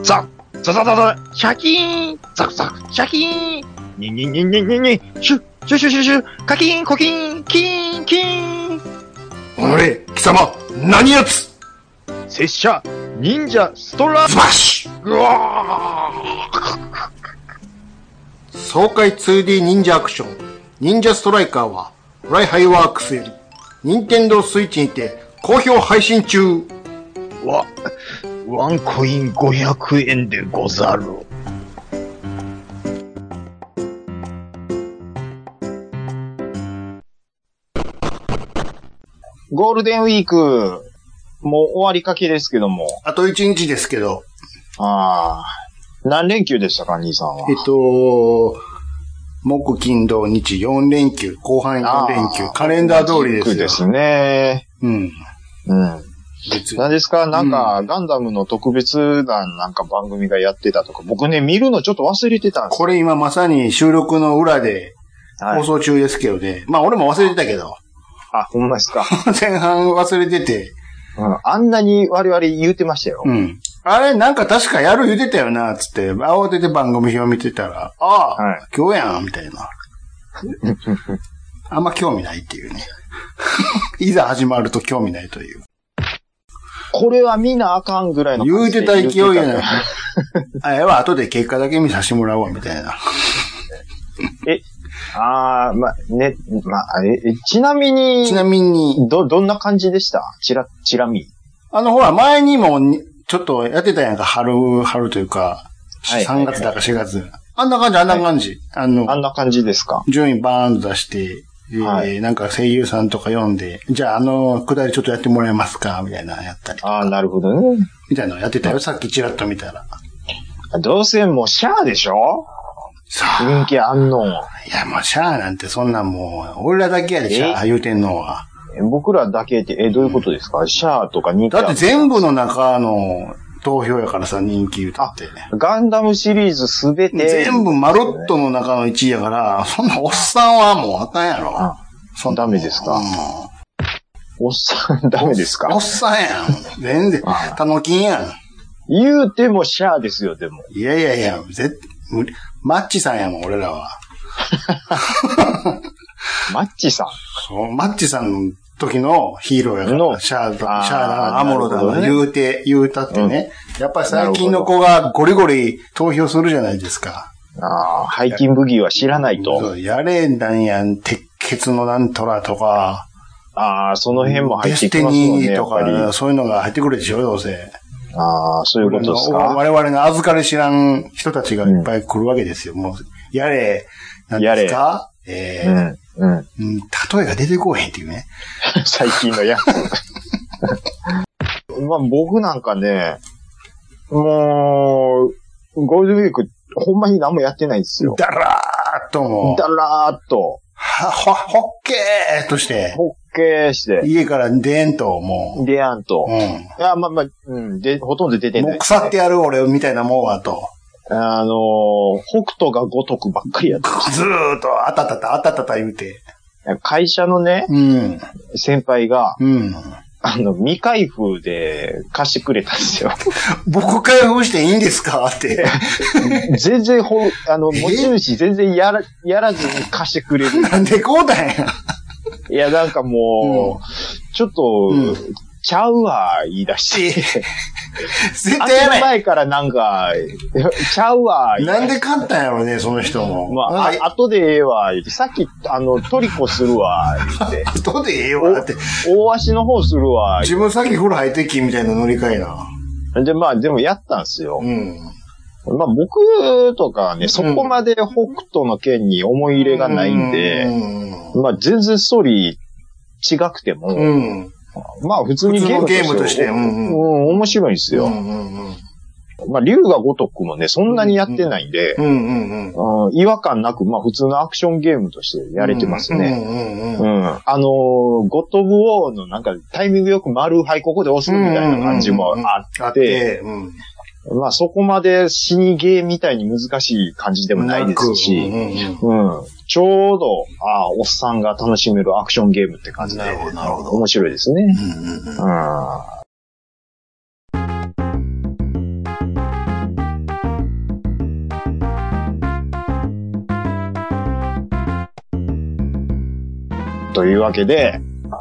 ザッザザザザシャキーンザクザクシャキーンニニニニニニシュシュシュシュシュカキーンコキーンキーンキーンおれ、貴様、何やつ拙者忍者ストラスマッシュうわー爽快 2D 忍者アクション、忍者ストライカーは、フライハイワークスより、任天堂スイッチにて、好評配信中。 ワンコイン500円でござる。ゴールデンウィーク、もう終わりかけですけども。 あと1日ですけど。 何連休でしたか、兄さんは。 木、金、土、日4連休、後半4連休、カレンダー通りですよ。 ですね。うん。何ですかなんか、ガンダムの特別ななんか番組がやってたとか、僕ね、見るのちょっと忘れてたんです。 これ今まさに収録の裏で放送中ですけどね。まあ俺も忘れてたけど。 ほんまですか。 前半忘れてて。 あんなに我々言うてましたよ。 あれ、なんか確かやる言うてたよな、つって、慌てて番組表見てたら、今日やん、みたいな。あんま興味ないっていうね。いざ始まると興味ないという。 これは見なあかんぐらいの言うてた勢いやな。後で結果だけ見させてもらおうわ、みたいな。 ちなみに、どんな感じでした？チラ見。 ほら、前にも、ちょっとやってたやんか、春というか、3月だか4月。あんな感じ。あんな感じですか。 順位バーンと出して、なんか声優さんとか読んで、じゃあくだりちょっとやってもらえますかみたいなのやったり。 なるほどね。 みたいなのやってたよ、さっきチラッと見たら。 どうせもうシャアでしょ？人気あんの。いや、もうシャアなんてそんなんもう、俺らだけやでシャア言うてんのは。 僕らだけって、どういうことですか？シャアとか人気ある。 だって全部の中の投票やからさ、人気言うたって。 ガンダムシリーズすべて。 全部マロットの中の1位やから、そんなおっさんはもうあかんやろ。 ダメですか？おっさんダメですか？ おっさんやん。全然、たのきんやん。 言うてもシャアですよ、でも。 いや、無理。マッチさんやもん、俺らは。 マッチさん？ そう、マッチさんの時のヒーローやから、シャアだ、アモロだ、言うたってね。やっぱり最近の子がゴリゴリ投票するじゃないですか。 ハイキンブギーは知らないと。 やれなんやん、鉄血のなんとらとか。 その辺も入ってきますもんね。 デスティニーとか、そういうのが入ってくるでしょ、どうせ。 そういうことですか。 我々の預かり知らん人たちがいっぱい来るわけですよ。もう、やれ、なんですか？例えが出てこへんっていうね。 最近のやつ。僕なんかね、もう、ゴールデンウィーク、ほんまに何もやってないんですよ。 だらーっともう。 だらーっと。 ほっけーっとして。 ほっけーして。 家から出んと、もう。 出やんと。いや、ほとんど出てない。 もう腐ってやる俺みたいなもんはと。 北斗が如くばっかりやってずーっと、あたたた言うて。 会社のね、先輩が、未開封で貸してくれたんですよ。 僕開封していいんですかって。 全然持ち主全然やらずに貸してくれる。 なんでこうだんや。 いや、なんかもう、ちょっと、ちゃうわ、言い出して。 絶対やない。 前からなんか、ちゃうわ、 なんで買ったんやろね、その人も。 後でええわ、言って。さっき、トリコするわ、言って。 後でええわ、って。 大足の方するわ。 自分さっき風呂入ってき、みたいな乗り換えな。 でもやったんですよ。僕とかはね、そこまで北斗の剣に思い入れがないんで、全然ストーリー違くても、普通にゲームとして、面白いんですよ。竜が如くもね、そんなにやってないんで、違和感なく、普通のアクションゲームとしてやれてますね。ゴッド・オブ・ウォーのなんかタイミングよく丸、ここで押すみたいな感じもあって、そこまで死にゲーみたいに難しい感じでもないですし、ちょうど、おっさんが楽しめるアクションゲームって感じで、面白いですね。 というわけで、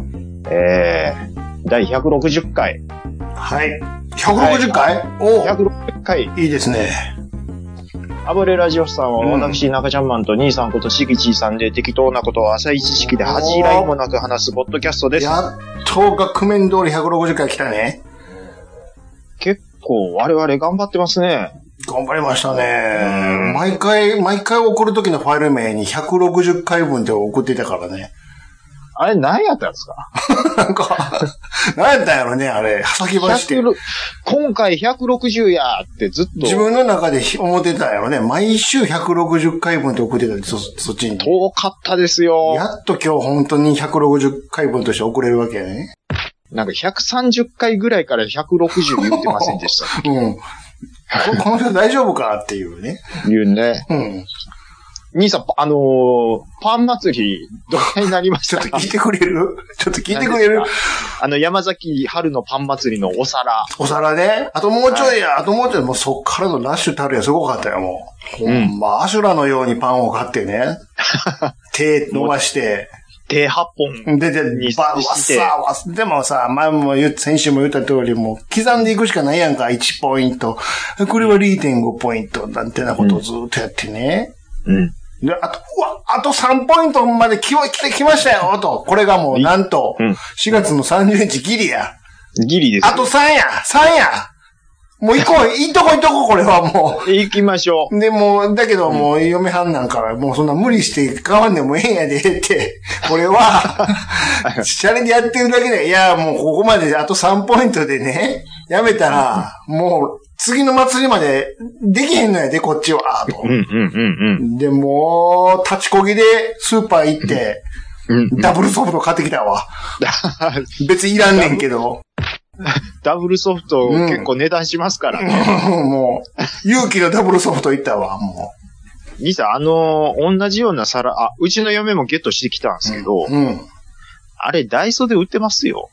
第160回。 はい。160回、はい、お !160 回。 いいですね。 暴れラジオさんは私、中ちゃんマンと兄さんことしぎちさんで適当なことを浅い知識で恥じらいもなく話すポッドキャストです。 やっと額面通り160回来たね。 結構我々頑張ってますね。 頑張りましたね。毎回送るときのファイル名に160回分で送ってたからね。 あれ何やったんですかなんか、何やったんやろね、あれ。先走って。 今回160やってずっと。 自分の中で思ってたんやろね。毎週160回分って送ってたで、そっちに。 遠かったですよ。 やっと今日本当に160回分として送れるわけやね。 なんか130回ぐらいから160言ってませんでした。 うん。この人大丈夫かっていうね。 言うね。 うん。 兄さん、パン祭り、どうになりましたか？ ちょっと聞いてくれる山崎春のパン祭りのお皿。 お皿ね。あともうちょいや、はい、あともうちょい、もうそっからのラッシュたるやすごかったよ、もう。ほんま、アシュラのようにパンを買ってね。手伸ばして。 手8本。 で、わっさ、でもさ、前も先週も言った通り、もう刻んでいくしかないやんか、1ポイント。これは 2.5 ポイント、なんてなことをずっとやってね。 うん。 で、あと3ポイントまで来ましたよ、と。これがもう、なんと、4月の30日ギリや。 ギリです。 あと3や。もう行こう、これはもう。 行きましょう。で、もう、だけどもう、嫁はんなんから、もうそんな無理して買わんでもええんやで、って。これは、シャレでやってるだけで、いや、もうここまであと3ポイントでね、やめたら、もう、次の祭りまでできへんのやで、こっちは。と。で、もう、立ちこぎでスーパー行って、ダブルソフト買ってきたわ。別にいらんねんけど。 ダブルソフト結構値段しますからね。 もう、勇気のダブルソフト行ったわ、もう。兄さん、同じような皿、うちの嫁もゲットしてきたんですけど、あれ、ダイソーで売ってますよ。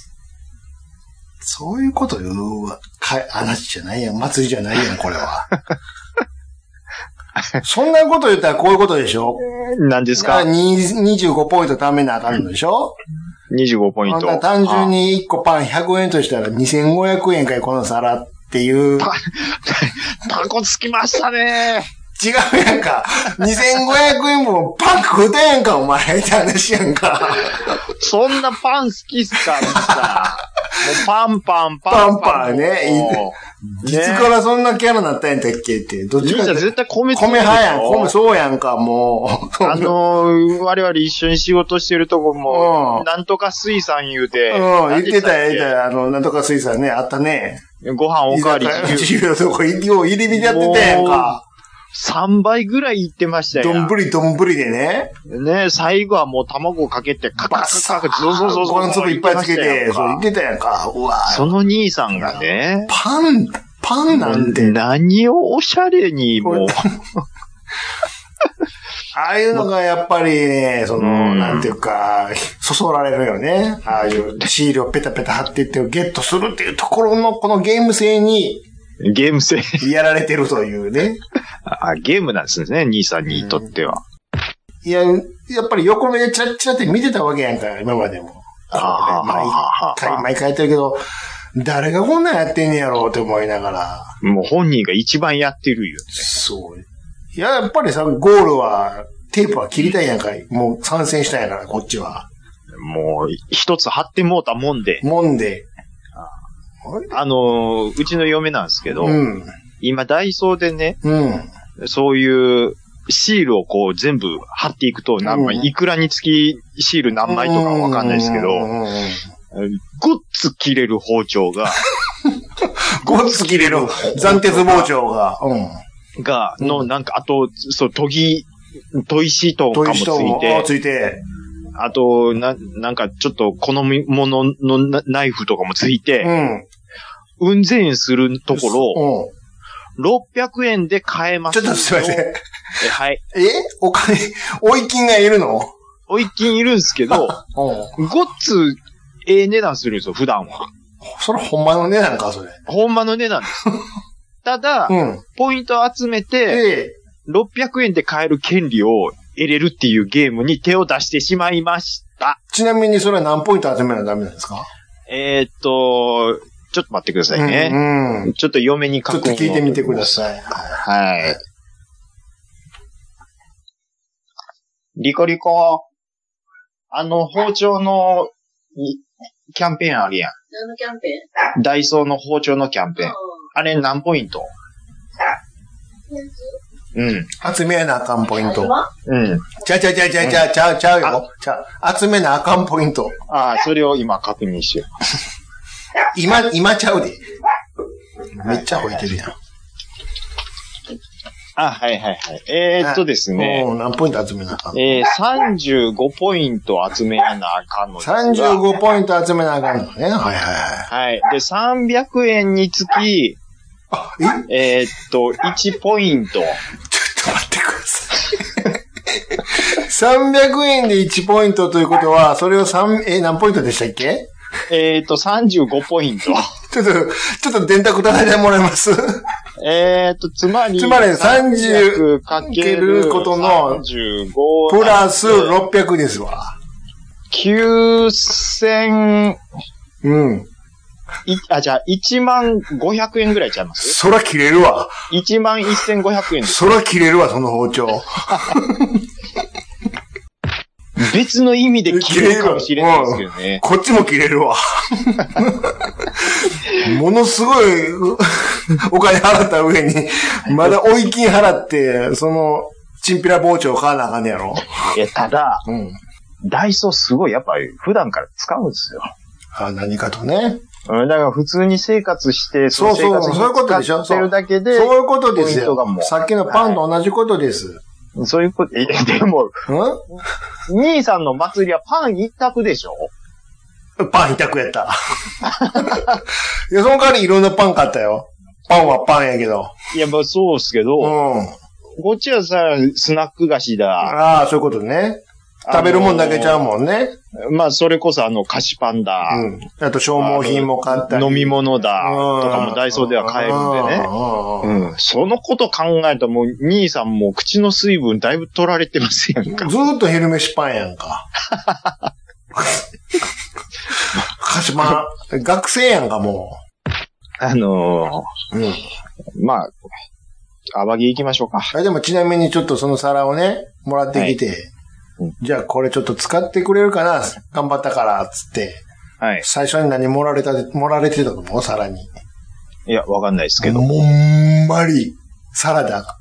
そういうこと言う話じゃないやん。祭りじゃないやん、これは。そんなこと言ったらこういうことでしょ？ 何ですか ？25ポイント貯めなあかんのでしょ？ 25 ポイント。 単純に1個パン100円としたら2500円かい、この皿っていう。 パコつきましたね。 違うやんか。2500円分パン食うたやんか、お前って話やんか。 そんなパン好きっすか、さ。もうパンね。いつからそんなキャラなったんやったっけって。どっちかって。 絶対米派やん。米そうやんか、もう。 我々一緒に仕事してるとこも、なんとか水産言うて。 言ってた。なんとか水産ね、あったね。 ご飯おかわり自由のとこ、入り身でやってたやんか。 3倍ぐらいいってましたよ。 どんぶりでね。 ね、最後はもう卵かけて、カカカカカ、ゾゾゾゾ。 ご飯粒いっぱいつけて、そう言ってたやんか。うわ。 その兄さんがね。 パンなんて。 何をおしゃれにもう。 ああいうのがやっぱりね、なんていうか、そそられるよね。ああいうシールをペタペタ貼っていってゲットするっていうところのこのゲーム性に、やられてるというね。 ゲームなんですね、兄さんにとっては。 いや、やっぱり横目でチラッチラって見てたわけやんか、今までも。毎回やってるけど、誰がこんなんやってんねやろうって思いながら。 もう本人が一番やってるよ、ね。 そう。いや、やっぱりさ、ゴールは、テープは切りたいやんか。もう参戦したんやから、こっちは。 もう、一つ貼ってもうたもんで。うちの嫁なんですけど、今ダイソーでね、そういうシールをこう全部貼っていくと、いくらにつきシール何枚とかわかんないですけど、ごっつ切れる包丁が、 ごっつ切れる斬鉄包丁が、 なんか、あと、そう、砥石とかもついて、あと、なんかちょっと好み物のナイフとかもついて、運善円するところ、600円で買えます。 ちょっとすいません。 はい。 お金、追い金がいるの？ 追い金いるんすけど、ごっつ、値段するんですよ、普段は。 それほんまの値段か、それ。 ほんまの値段です。ただ、ポイントを集めて、600円で買える権利を得れるっていうゲームに手を出してしまいました。 ちなみにそれは何ポイント集めなきゃダメなんですか？ ちょっと待ってくださいね。うん。ちょっと嫁に確認。ちょっと聞いてみてください。 はい。リコリコ、包丁のキャンペーンあるやん。 何のキャンペーン？ダイソーの包丁のキャンペーン。あれ何ポイント？うん。 集めなあかんポイント。 うん。 ちゃうよ。集めなあかんポイント。 ああ、それを今確認しよう。今ちゃうで。めっちゃ吠えてるやん。 あ、はいはいはい。ですね。 何ポイント集めなあかんの ？35ポイント集めなあかんのですが。 35ポイント集めなあかんのね。はいはいはい。 はい。で、300円につき、1ポイント。 ちょっと待ってください。300円で1ポイントということは、それを何ポイントでしたっけ ？35ポイント。 ちょっと電卓叩いてもらえますつまり 30かけることの、プラス600ですわ。 9000、 うん。 じゃあ、10500円ぐらいちゃいます？ そら切れるわ。 11500円です。 そら切れるわ、その包丁。 別の意味で切れるかもしれないですけどね。 こっちも切れるわ。ものすごいお金払った上に、まだ追い金払って、その、チンピラ包丁を買わなあかんねやろ。 いや、ただ、ダイソーすごいやっぱり普段から使うんですよ。 何かとね。 だから普通に生活して、 そういうことでしょ。 使ってるだけで、 そういうことですよ。さっきのパンと同じことです。 そういうこと、でも、兄さんの祭りはパン一択でしょ？ パン一択やった。いや、その代わりいろんなパン買ったよ。パンはパンやけど。 いや、まあそうですけど、こっちはさ、スナック菓子だ。 ああ、そういうことね。食べるもんだけちゃうもんね。 まあ、それこそ菓子パンだ。 あと消耗品も買ったり。 飲み物だ。とかもダイソーでは買えるんでね。そのこと考えたらもう、兄さんも口の水分だいぶ取られてますやんか。 ずーっと昼飯パンやんか。菓子パン、学生やんか、もう。まあ、泡木行きましょうか。 でもちなみにちょっとその皿をね、もらってきて、じゃあこれちょっと使ってくれるかな頑張ったから、つって。 はい。 最初に何盛られてたと思う皿に。 いや、わかんないですけど。 もんまり、サラダ。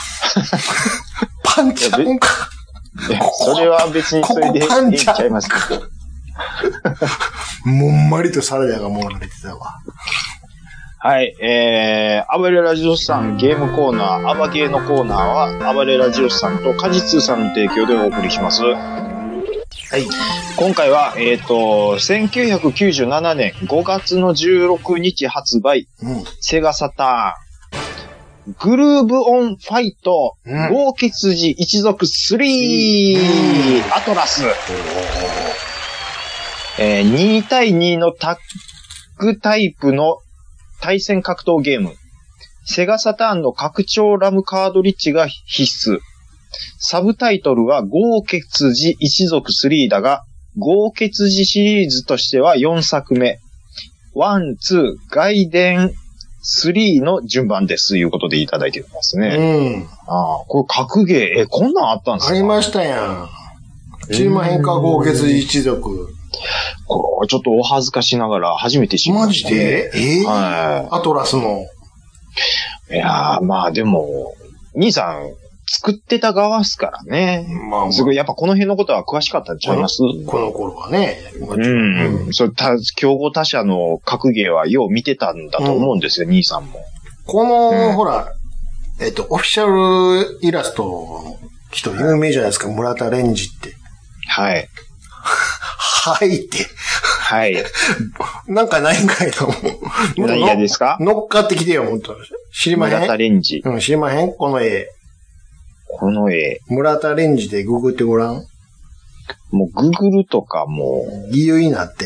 パンちゃうんか。 それは別にそれでいいんちゃいますけど。 もんまりとサラダが盛られてたわ。 はい、暴れラジオスさんゲームコーナー、暴ゲーのコーナーは、暴れラジオスさんとカジツーさんの提供でお送りします。はい。今回は、1997年5月の16日発売、セガサターン、グルーブオンファイト、豪傑寺一族3、アトラス、2対2のタッグタイプの対戦格闘ゲーム。セガサターンの拡張ラムカードリッジが必須。サブタイトルは豪傑寺一族3だが、豪傑寺シリーズとしては4作目。1、2、外伝3の順番です。ということでいただいてますね。これ格ゲー、こんなんあったんですか？ ありましたやん。チーム変化豪傑寺一族。 これちょっとお恥ずかしながら初めて知りました。 マジで？ はい。 アトラスの。 いやー、まあでも、兄さん、作ってた側っすからね。すごい、やっぱこの辺のことは詳しかったんちゃいます？ この頃はね。 競合他社の格ゲーはよう見てたんだと思うんですよ、兄さんも。 この、ほら、オフィシャルイラストの人有名じゃないですか、村田レンジって。 はい。 はいって。 はい。 なんかないんかいと。何がですか？ 乗っかってきてよ、ほんと。知りまへん？ 村田レンジ。 知りまへん？この絵。 この絵。 村田レンジでググってごらん。 もうググるとかもう。 理由になって。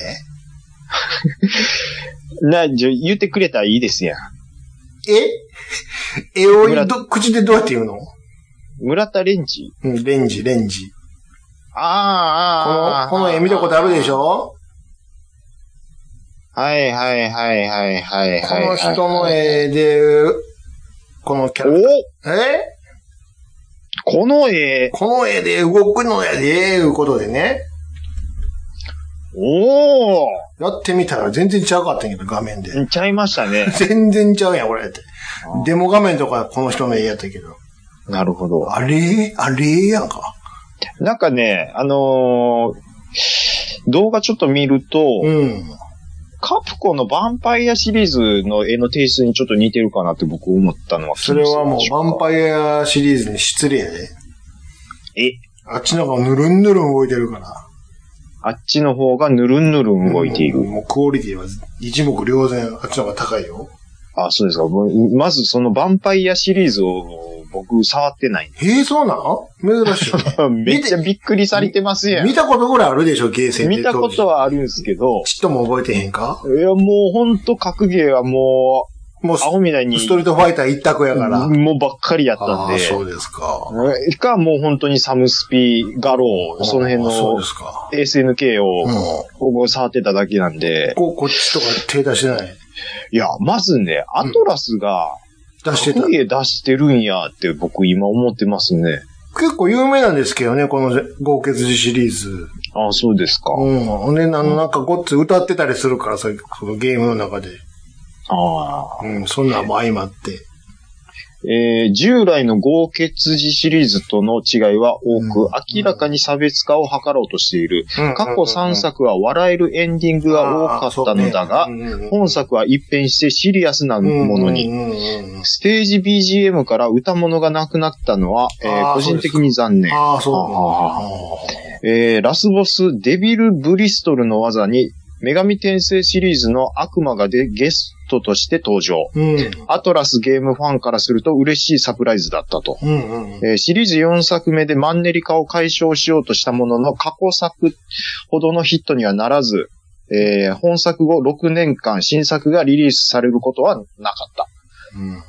言ってくれたらいいですやん。 絵を口でどうやって言うの？ 村田レンジ？ レンジ。 この絵見たことあるでしょ？ はいはいはいはいはいはい。 この人の絵で、このキャラクター。この絵で動くのやで、いうことでね。 おー。 やってみたら全然ちゃうかったんやけど、画面で。 ちゃいましたね。 全然ちゃうやん、これって。デモ画面とかこの人の絵やったけど。 なるほど。 あれやんか。 なんかね、動画ちょっと見ると、カプコンのヴァンパイアシリーズの絵のテイストにちょっと似てるかなって僕思ったのは。 それはもうヴァンパイアシリーズに失礼やで。あっちの方がぬるんぬるん動いてるから。 あっちの方がぬるんぬるん動いている。 もうクオリティは一目瞭然、あっちの方が高いよ。 あ、そうですか。まずそのヴァンパイアシリーズを僕触ってない。 そうなの？珍しい、ね。 めっちゃびっくりされてますやん。 見たことぐらいあるでしょ、ゲーセンで。 見たことはあるんですけど。 ちっとも覚えてへんか？ いや、もうほんと格ゲーはもう青みたいに。 ストリートファイター一択やから。 もうばっかりやったんで。 そうですか。 もう本当にサムスピ、ガロー、その辺の SNK を触ってただけなんで。 こっちとか手出してない？ いや、まずね、アトラスが、格ゲー出してるんやって僕今思ってますね。 結構有名なんですけどね、この豪傑寺シリーズ。 ああ、そうですか。 で、なんかごっつ歌ってたりするから、そのゲームの中で。そんなんも相まって。 従来の豪傑寺シリーズとの違いは多く、明らかに差別化を図ろうとしている。過去3作は笑えるエンディングが多かったのだが、本作は一変してシリアスなものに。ステージ BGM から歌物がなくなったのは、個人的に残念。ラスボスデビル・ブリストルの技に、女神転生シリーズの悪魔がゲストとして登場。アトラスゲームファンからすると嬉しいサプライズだったと。シリーズ4作目でマンネリ化を解消しようとしたものの過去作ほどのヒットにはならず、本作後6年間新作がリリースされることはなかった。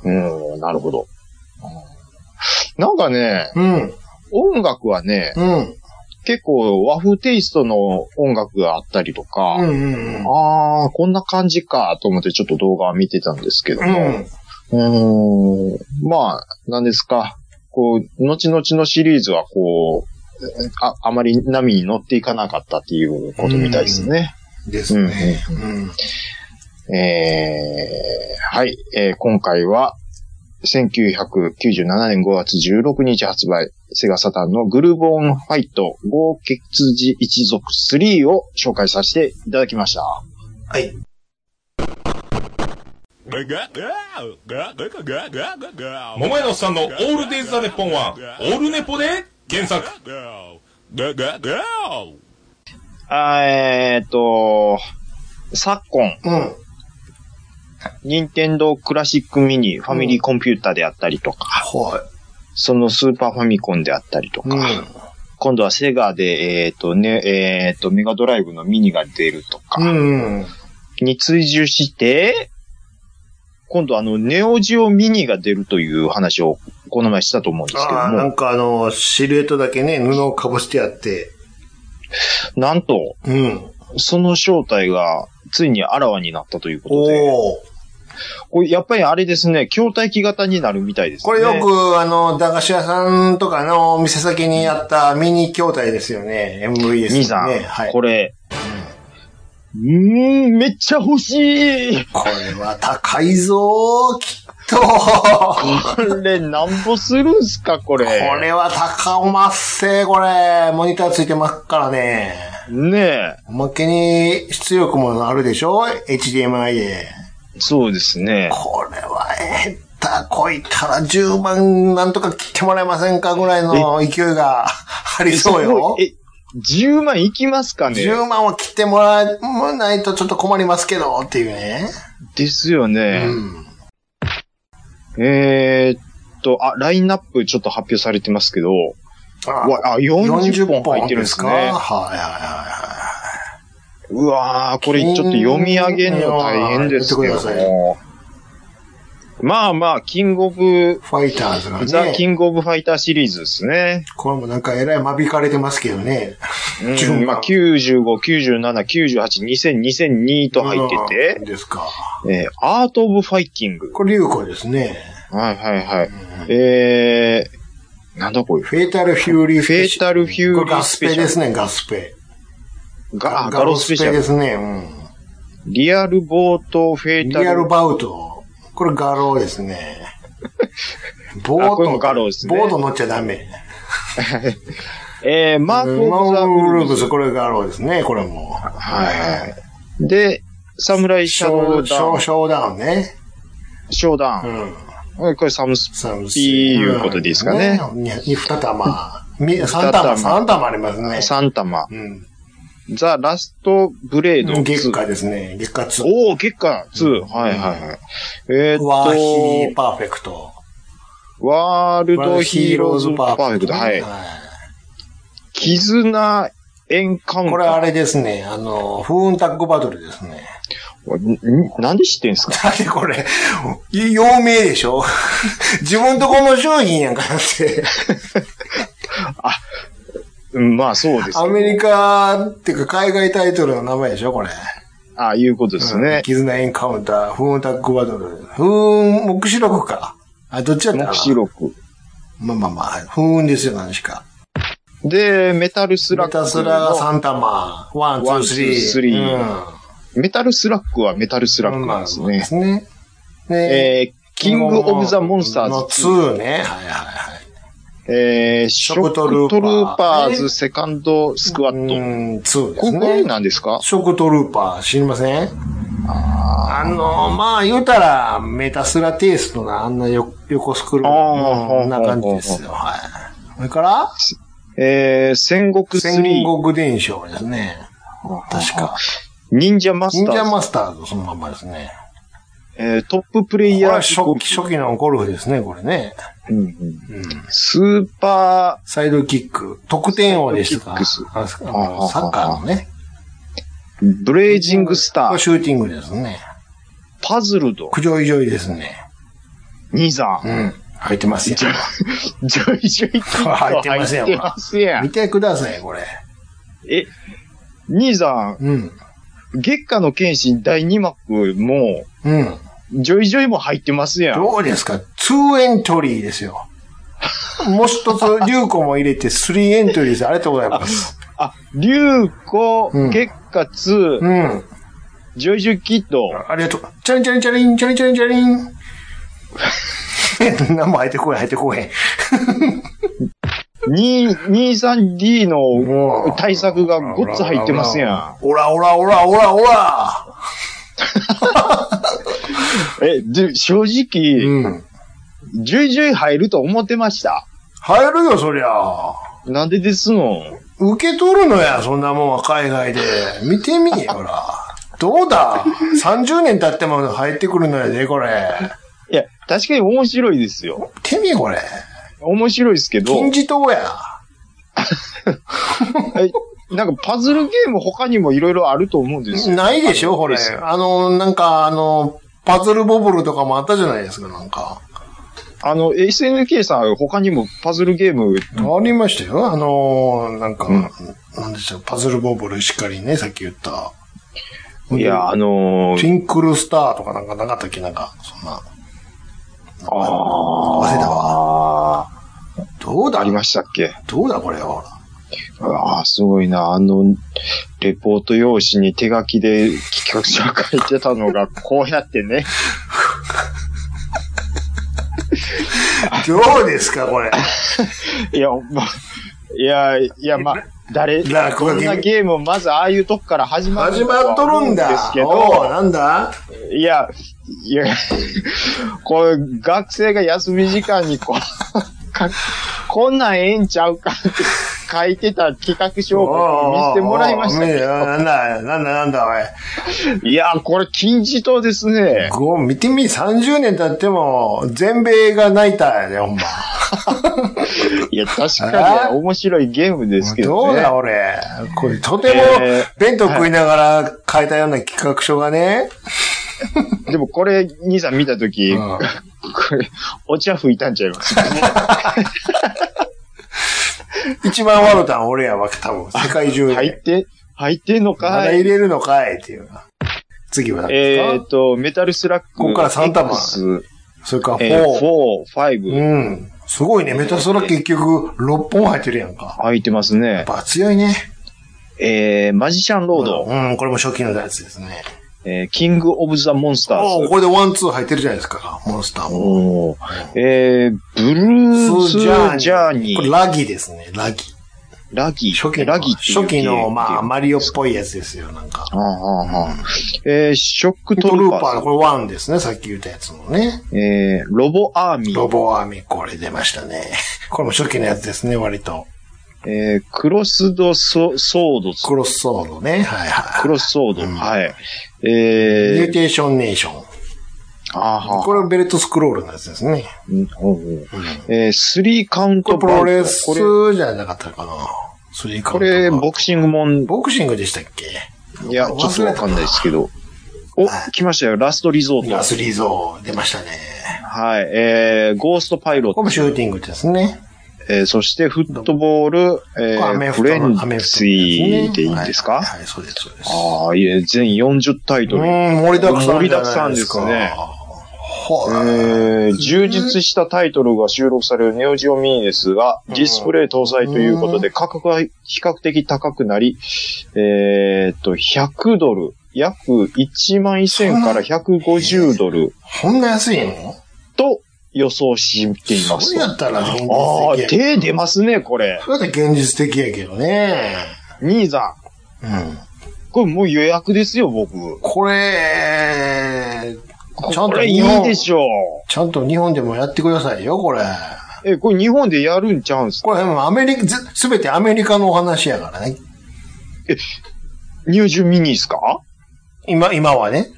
なるほど。なんかね、音楽はね、結構和風テイストの音楽があったりとか、こんな感じかと思ってちょっと動画を見てたんですけども、まあ、何ですか、こう、後々のシリーズはこう、あまり波に乗っていかなかったっていうことみたいですね。 ですね。 はい、今回は、1997年5月16日発売、セガサターンのグルボーンファイト豪傑寺一族3を紹介させていただきました。はい。 桃屋のおっさんのオールデイズ・ザ・ネッポンはオールネポで検索。 昨今、任天堂クラシックミニファミリーコンピュータであったりとか、そのスーパーファミコンであったりとか、今度はセガで、メガドライブのミニが出るとか、に追従して、今度ネオジオミニが出るという話をこの前したと思うんですけども。 なんかシルエットだけね、布をかぶしてあって。 なんと、その正体がついにあらわになったということで。これやっぱりあれですね、筐体機型になるみたいですね。 これよく駄菓子屋さんとかの店先にあったミニ筐体ですよね。MVS ね。 兄さん、これ、めっちゃ欲しい。 これは高いぞー、きっと。 これなんぼするんすか、これ。 これは高おまっせー、これ。モニターついてますからね。 ねえ。 おまけに出力もあるでしょ ?HDMI で。 そうですね。 これはこいたら10万なんとか切ってもらえませんかぐらいの勢いがありそうよ。 10万いきますかね ?10 万は切ってもらえないとちょっと困りますけどっていうね。 ですよね。ラインナップちょっと発表されてますけど、40本入ってるんですね。うわー、これちょっと読み上げるの大変ですけども。 まあまあ、キングオブ、 ファイターズがね。 ザ・キングオブファイターシリーズですね。 これもなんかえらい間引かれてますけどね。 まあ、95、97、98、2000、2002と入ってて。 ですか。 アート・オブ・ファイティング。 これ流行ですね。 はいはいはい。なんだこれ。 フェイタル・フューリー・フェイタル・フューリー・これガスペですね、ガスペ。 ガロスペシャル。 ですね。 リアル・ボート・フェイタル。 リアル・バウト。これガローですね。ボート。 これもガローですね。 ボート乗っちゃダメ。 マーク・オブ・ザ・ウルブズ。 これガローですね、これも。 はい。で、サムライ・シャドウ・ダウン。 ショーダウンね。 ショーダウン。これサムスピーいうことでいいですかね。 2玉。3玉ありますね。 3玉。ザ・ラスト・ブレード。 月下ですね。月下2。 おー、月下2。はいはいはい。 ワーヒーパーフェクト。 ワールド・ヒーローズ・パーフェクト。はい。絆・エンカウンター。 これあれですね。フーンタッグバトルですね。 なんで知ってんすか？ だってこれ、有名でしょ自分とこの商品やんかって。 まあそうです。 アメリカっていうか海外タイトルの名前でしょこれ。 ああ、いうことですね。 絆エンカウンター、フーンタッグバトル。目視録か。どっちやったかな。 目視録。 まあ、フーンですよ、何しか。 で、メタルスラック。 メタスラが3玉。1、2、3。 メタルスラックはメタルスラックなんですね。 ですね。 キングオブザモンスターズ。 の2ね。 ショックトルーパーズセカンドスクワット。 2ですね。 これ何ですか？ ショックトルーパー、知りません？まあ言うたら、メタスラテイストな、あんな横スクロールの、こんな感じですよ。はい。それから、 戦国3。 戦国伝承ですね。確か。 忍者マスターズ。 忍者マスターズ、そのまんまですね。 トッププレイヤー。 これ初期のゴルフですね、これね。 スーパー。サイドキック。得点王でしたか。サッカーのね。 ブレイジングスター。 これシューティングですね。 パズルド。 クジョイジョイですね。 兄さん。入ってますよ。 ジョイジョイ入ってますよ。見てください、これ。 兄さん。月下の剣士第2幕も、ジョイジョイも入ってますやん。 どうですか ?2 エントリーですよ。もう一つ、竜子も入れて3エントリーです。ありがとうございます。 竜子、月下2、ジョイジョイキッド。 ありがとう。チャリンチャリンチャリン、チャリンチャリンチャリン。何も入ってこへん。 23D の対策がごっつ入ってますやん。 オラ。 正直、ジョイジョイ入ると思ってました。 入るよ、そりゃ。 なんでですの？ 受け取るのや、そんなもんは海外で。見てみ、ほら。どうだ ?30 年経っても入ってくるのやで、これ。 いや、確かに面白いですよ。 見てみ、これ。 面白いですけど。 金字塔や。 なんかパズルゲーム他にもいろいろあると思うんですよ。 ないでしょ、これ。パズルボブルとかもあったじゃないですか、なんか。 SNK さん他にもパズルゲーム。 ありましたよ。なんでしょう、パズルボブルしっかりね、さっき言った。 いや、 トゥンクルスターとかなんかなかったっけ、なんか、そんな。忘れたわ。どうだありましたっけ？ どうだこれは。 すごいな。レポート用紙に手書きで企画書が書いてたのが、こうやってね。 どうですか、これ。 いや、こんなゲームまずああいうとこから始まっとるんですけど、なんだいや、こう、学生が休み時間にこんなんええんちゃうかって書いてた企画書を見せてもらいましたけど。 なんだ、おい。 いや、これ金字塔ですね。 見てみ、30年経っても、全米が泣いたやで、ほんま。 いや、確かに面白いゲームですけどね。 どうだ、俺。これ、とても、弁当食いながら書いたような企画書がね、 でもこれ、兄さん見たとき、これ、お茶吹いたんちゃいます一番笑ったん俺やわ、多分。世界中で。 入ってんのかい。 まだ入れるのかいっていう。次は何ですか？ メタルスラック。 ここから3玉。それから4。 5。 うん。すごいね。メタルスラック結局6本入ってるやんか。 入ってますね。 やっぱ強いね。 マジシャンロード。 うん、これも初期のやつですね。 キングオブザモンスターズ。 これで1、2入ってるじゃないですか、モンスターも。 ブルースジャーニー。 これラギですね、ラギ。 ラギ初期の、まあ、マリオっぽいやつですよ、なんか。 ショックトルーパー。 これ1ですね、さっき言ったやつのね。 ロボアーミー。 これ出ましたね。これも初期のやつですね、割と。 クロスドソード。 クロスソードね。はいはい。 クロスソード。はい。 ミューテーションネーション。これはベルトスクロールのやつですね。 3カウントプロレスじゃなかったかな。3カウント。 これ、ボクシングもん。 ボクシングでしたっけ？ いや、ちょっとわかんないですけど。来ましたよ。ラストリゾート。 ラストリゾート。出ましたね。 はい。ゴーストパイロット。 これもシューティングですね。 そして、フットボール、フレンツィでいいんですか？ はい、そうです、そうです。 ああ、いえ、全40タイトル。 盛りだくさん。 盛りだくさんですね。充実したタイトルが収録されるネオジオミニですが、ディスプレイ搭載ということで価格が比較的高くなり、100ドル、約1万1000から150ドル。 そんな安いの？ と予想しています。 そうやったら現実的。 ああ、手出ますね、これ。 そうやったら現実的やけどね。 兄さん。これもう予約ですよ、僕。 これ、 ちゃんといいでしょう。 ちゃんと日本でもやってくださいよ、これ。 これ日本でやるんちゃうんすか？ これすべてアメリカのお話やからね。 ニュージュミニですか？ 今はね。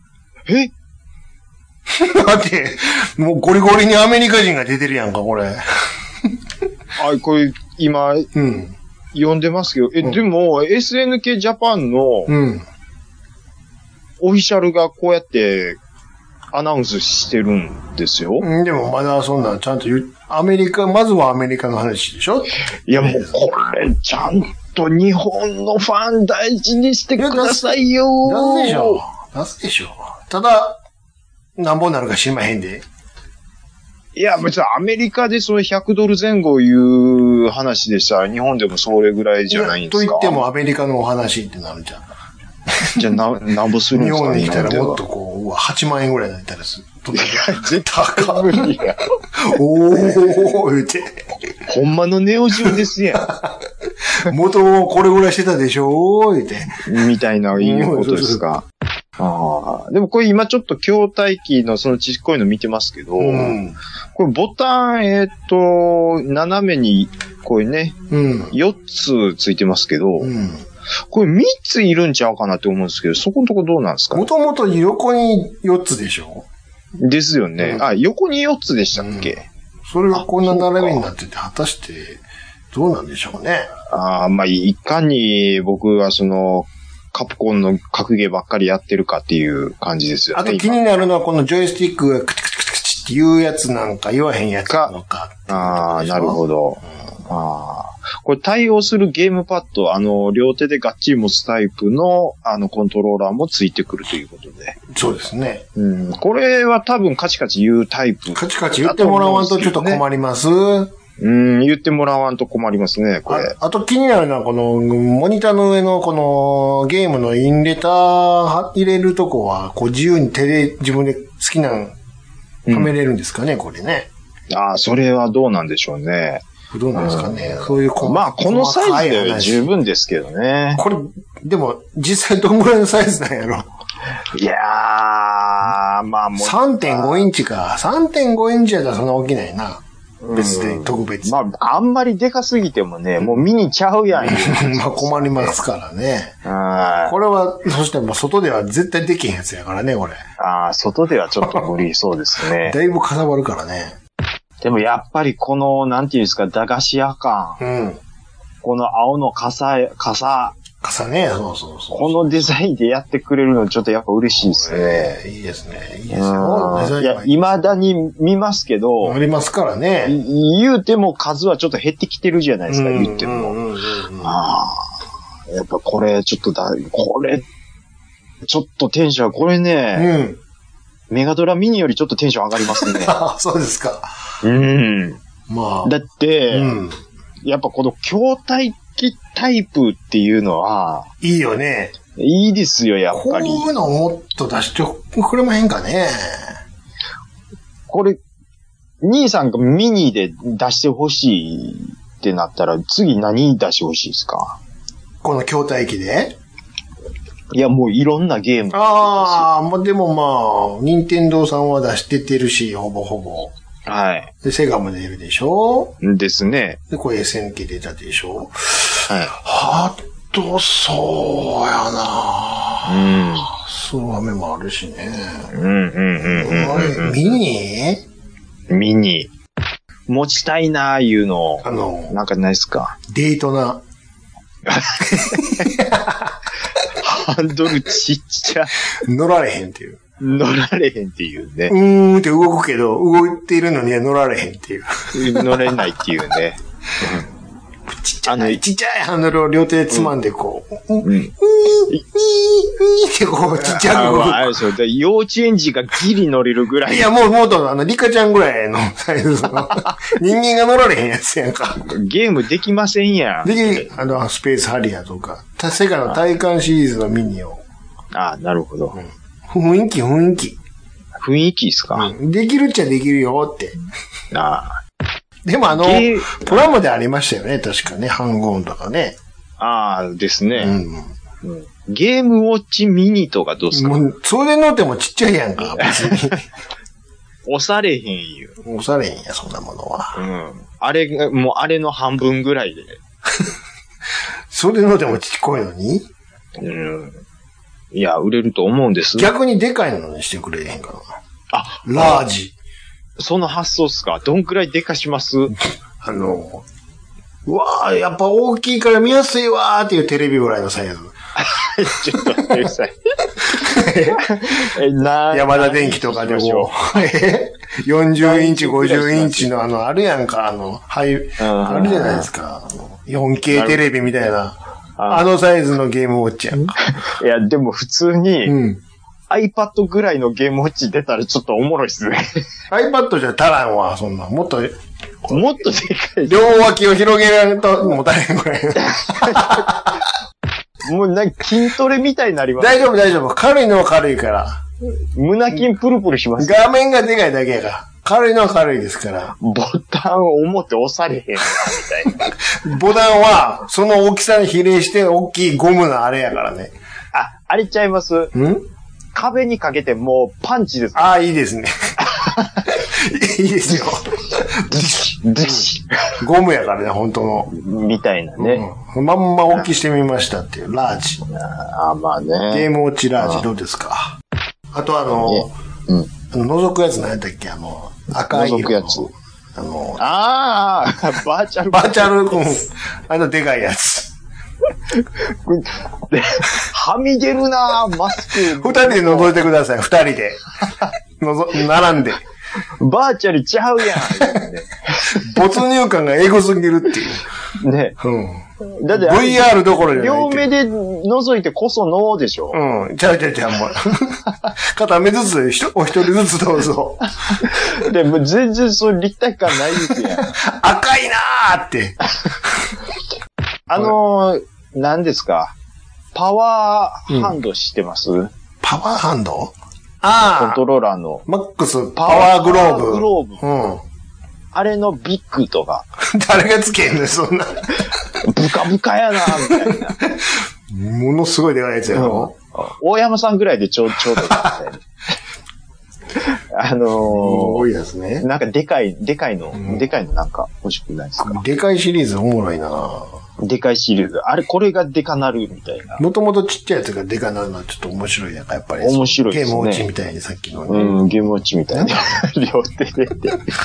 だって、もうゴリゴリにアメリカ人が出てるやんか、これ。 これ、今、読んでますけど、でも、SNK ジャパンの、オフィシャルがこうやって、アナウンスしてるんですよ。 でもまだそんなちゃんとまずはアメリカの話でしょ？ いやもうこれちゃんと日本のファン大事にしてくださいよ。 出すでしょ。ただ、なんぼになるか知りまへんで。 いや、別にアメリカでそれ100ドル前後いう話でしたら日本でもそれぐらいじゃないんですか？ と言ってもアメリカのお話ってなるじゃん。 じゃあなんぼするんですか？ 日本に来たらもっと8万円ぐらいになったらする。 絶対高いや。 言うて。 ほんまのネオジオですやん。元これぐらいしてたでしょ言うて。 みたいな言うことですか。でもこれ今ちょっと筐体機のそのちっこいの見てますけど、これボタン、斜めにこういうね、4つついてますけど、これ3ついるんちゃうかなって思うんですけど、そこのとこどうなんですか？ もともと横に4つでしょ？ですよね。横に4つでしたっけ？ それがこんな並びになってて、果たしてどうなんでしょうね。 まあ、いかに僕はカプコンの格ゲーばっかりやってるかっていう感じですよね。 あと気になるのはこのジョイスティックがクチクチクチクチっていうやつなんか言わへんやつなのか。 なるほど。これ対応するゲームパッド、両手でガッチリ持つタイプの、コントローラーもついてくるということで。 そうですね。 これは多分カチカチ言うタイプ。 カチカチ言ってもらわんとちょっと困ります。 言ってもらわんと困りますね、これ。 あと気になるのは、この、モニターの上のこの、ゲームのインレター入れるとこは、自由に手で自分で好きなのはめれるんですかね、これね。 それはどうなんでしょうね。 どうなんですかね。そういうまあ、このサイズで十分ですけどね。 これ、でも、実際どんぐらいのサイズなんやろ。 いやー、まあもう。 3.5 インチか。3.5 インチやったらそんな大きないな。別で、特別。 まあ、あんまりでかすぎてもね、もう見にちゃうやん。 まあ、困りますからね。これは、そしてもう外では絶対できへんやつやからね、これ。 外ではちょっと無理そうですね。 だいぶかさばるからね。 でもやっぱりこの、なんていうんですか、駄菓子屋感。この青の傘傘ね、そうそうそう。 このデザインでやってくれるのちょっとやっぱ嬉しいですね。 いいですね。いいですよ。 いや、未だに見ますけど。 ありますからね。 言うても数はちょっと減ってきてるじゃないですか、言っても。やっぱこれ、ちょっとちょっとテンション、これね、メガドラミニよりちょっとテンション上がりますね。 そうですか。まあ。 だって、やっぱこの筐体機タイプっていうのは、 いいよね。 いいですよ、やっぱり。 こういうのをもっと出してくれまへんかね。 これ、兄さんがミニで出してほしいってなったら、次何出してほしいですか？ この筐体機で？ いや、もういろんなゲーム。 でもまあ、任天堂さんは出しててるし、ほぼほぼ。 はい。 で、セガも出るでしょ？ ですね。 で、これ SNK 出たでしょ？ はい。 そうやなスーファミもあるしね。ミニ持ちたいなーいうの。なんかないっすか？ デートな。 ハンドルちっちゃ。 乗られへんっていう。 乗られへんっていうね。 って動くけど、動いているのには乗られへんっていう。 乗れないっていうね。 ちっちゃいハンドルを両手でつまんでこう。ってこう、ちっちゃく。 あれですよ。幼稚園児がギリ乗れるぐらい。 いや、もうリカちゃんぐらいのサイズの。人間が乗られへんやつやんか。 ゲームできませんやん。 スペースハリアーとか、セガの体感シリーズのミニを。 なるほど。 雰囲気。 雰囲気ですか？ できるっちゃできるよって。でもプラモでありましたよね、確かね。ハンゴーンとかね。 ですね。ゲームウォッチミニとかどうすか？ それ乗ってもちっちゃいやんか、別に。 押されへんよ。 押されへんや、そんなものは。 あれの半分ぐらいで。 それ乗ってもちっこいのに？ いや、売れると思うんです。 逆にでかいのにしてくれへんかな。ラージ。 その発想っすか？どんくらいでかします？ うわー、やっぱ大きいから見やすいわーっていうテレビぐらいのサイズ。 ちょっと待ってください。 山田電機とかでも、40インチ、50インチのあるやんか、あるじゃないですか。4K テレビみたいな、サイズのゲームウォッチやんか。 いや、でも普通に、iPad ぐらいのゲームウォッチ出たらちょっとおもろいっすね。 iPad じゃ足らんわ、そんな。もっとでかい。両脇を広げられると、もう足らんぐらい。 もう筋トレみたいになります。 大丈夫。軽いのは軽いから。 胸筋プルプルします。 画面がでかいだけやから。軽いのは軽いですから。 ボタンを表押されへんな、みたいな。ボタンは、その大きさに比例して大きいゴムのあれやからね。 あれちゃいます？壁にかけてもうパンチです。 いいですね。いいですよ。ゴムやからね、本当の。 みたいなね。 まんま大きしてみましたっていう、ラージ。 まあね。 ゲームウォッチラージどうですか？あと覗くやつ何やったっけ？赤い色の。覗くやつ。 バーチャル。 バーチャル、でかいやつ。 はみ出るなマスク。 二人で覗いてください、二人で。並んで。 バーチャルちゃうやん。 没入感がエゴすぎるっていう。 ね。 だって VR どころじゃない。 両目で覗いてこそノーでしょ。 ちゃう、もう。片目ずつお一人ずつどうぞ。 でも全然そう立体感ないですやん。 赤いなーって。 何ですか？パワーハンド知ってます？ パワーハンド？ コントローラーの。 マックスパワーグローブ。 あれのビッグとか。 誰がつけんねん、そんな。 ブカブカやなみたいな。 ものすごいでかいやつやろ。 大山さんぐらいでちょうどみたいな。 多いですね。 なんかでかいのなんか欲しくないですか？ でかいシリーズおもろいな。 でかいシリーズ。これがでかなるみたいな。 もともとちっちゃいやつがでかなるのはちょっと面白いやんか、やっぱり。 面白いですね。 ゲームウォッチみたいにさっきのね。ゲームウォッチみたいに。両手で。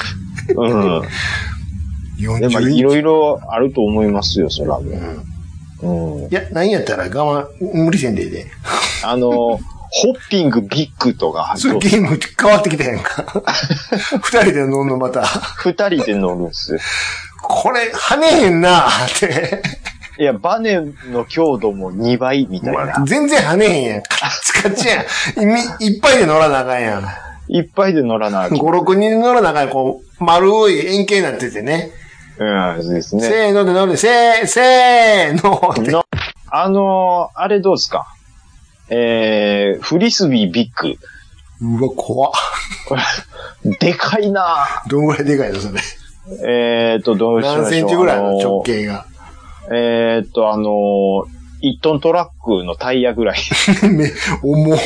でもいろいろあると思いますよ、そら。 いや、何やったら我慢、無理せんでいいで。 ホッピングビッグとか。 それゲーム変わってきたやんか。二人で乗るのまた。 二人で乗るんですよ。これ、跳ねへんなって。 いや、バネの強度も2倍みたいな。 全然跳ねへんやん。カチカチやん。いっぱいで乗らなあかんやん。 いっぱいで乗らなあかん。 5、6人で乗らなあかん。こう、丸い円形になっててね。 そうですね。 せーので乗る。せーのって。 あれどうですか？フリスビービッグ。 うわ、怖っ。 でかいなぁ。 どんぐらいでかいのそれ。 どうしよう。 何センチぐらいの直径が。 1トントラックのタイヤぐらい。 重っ。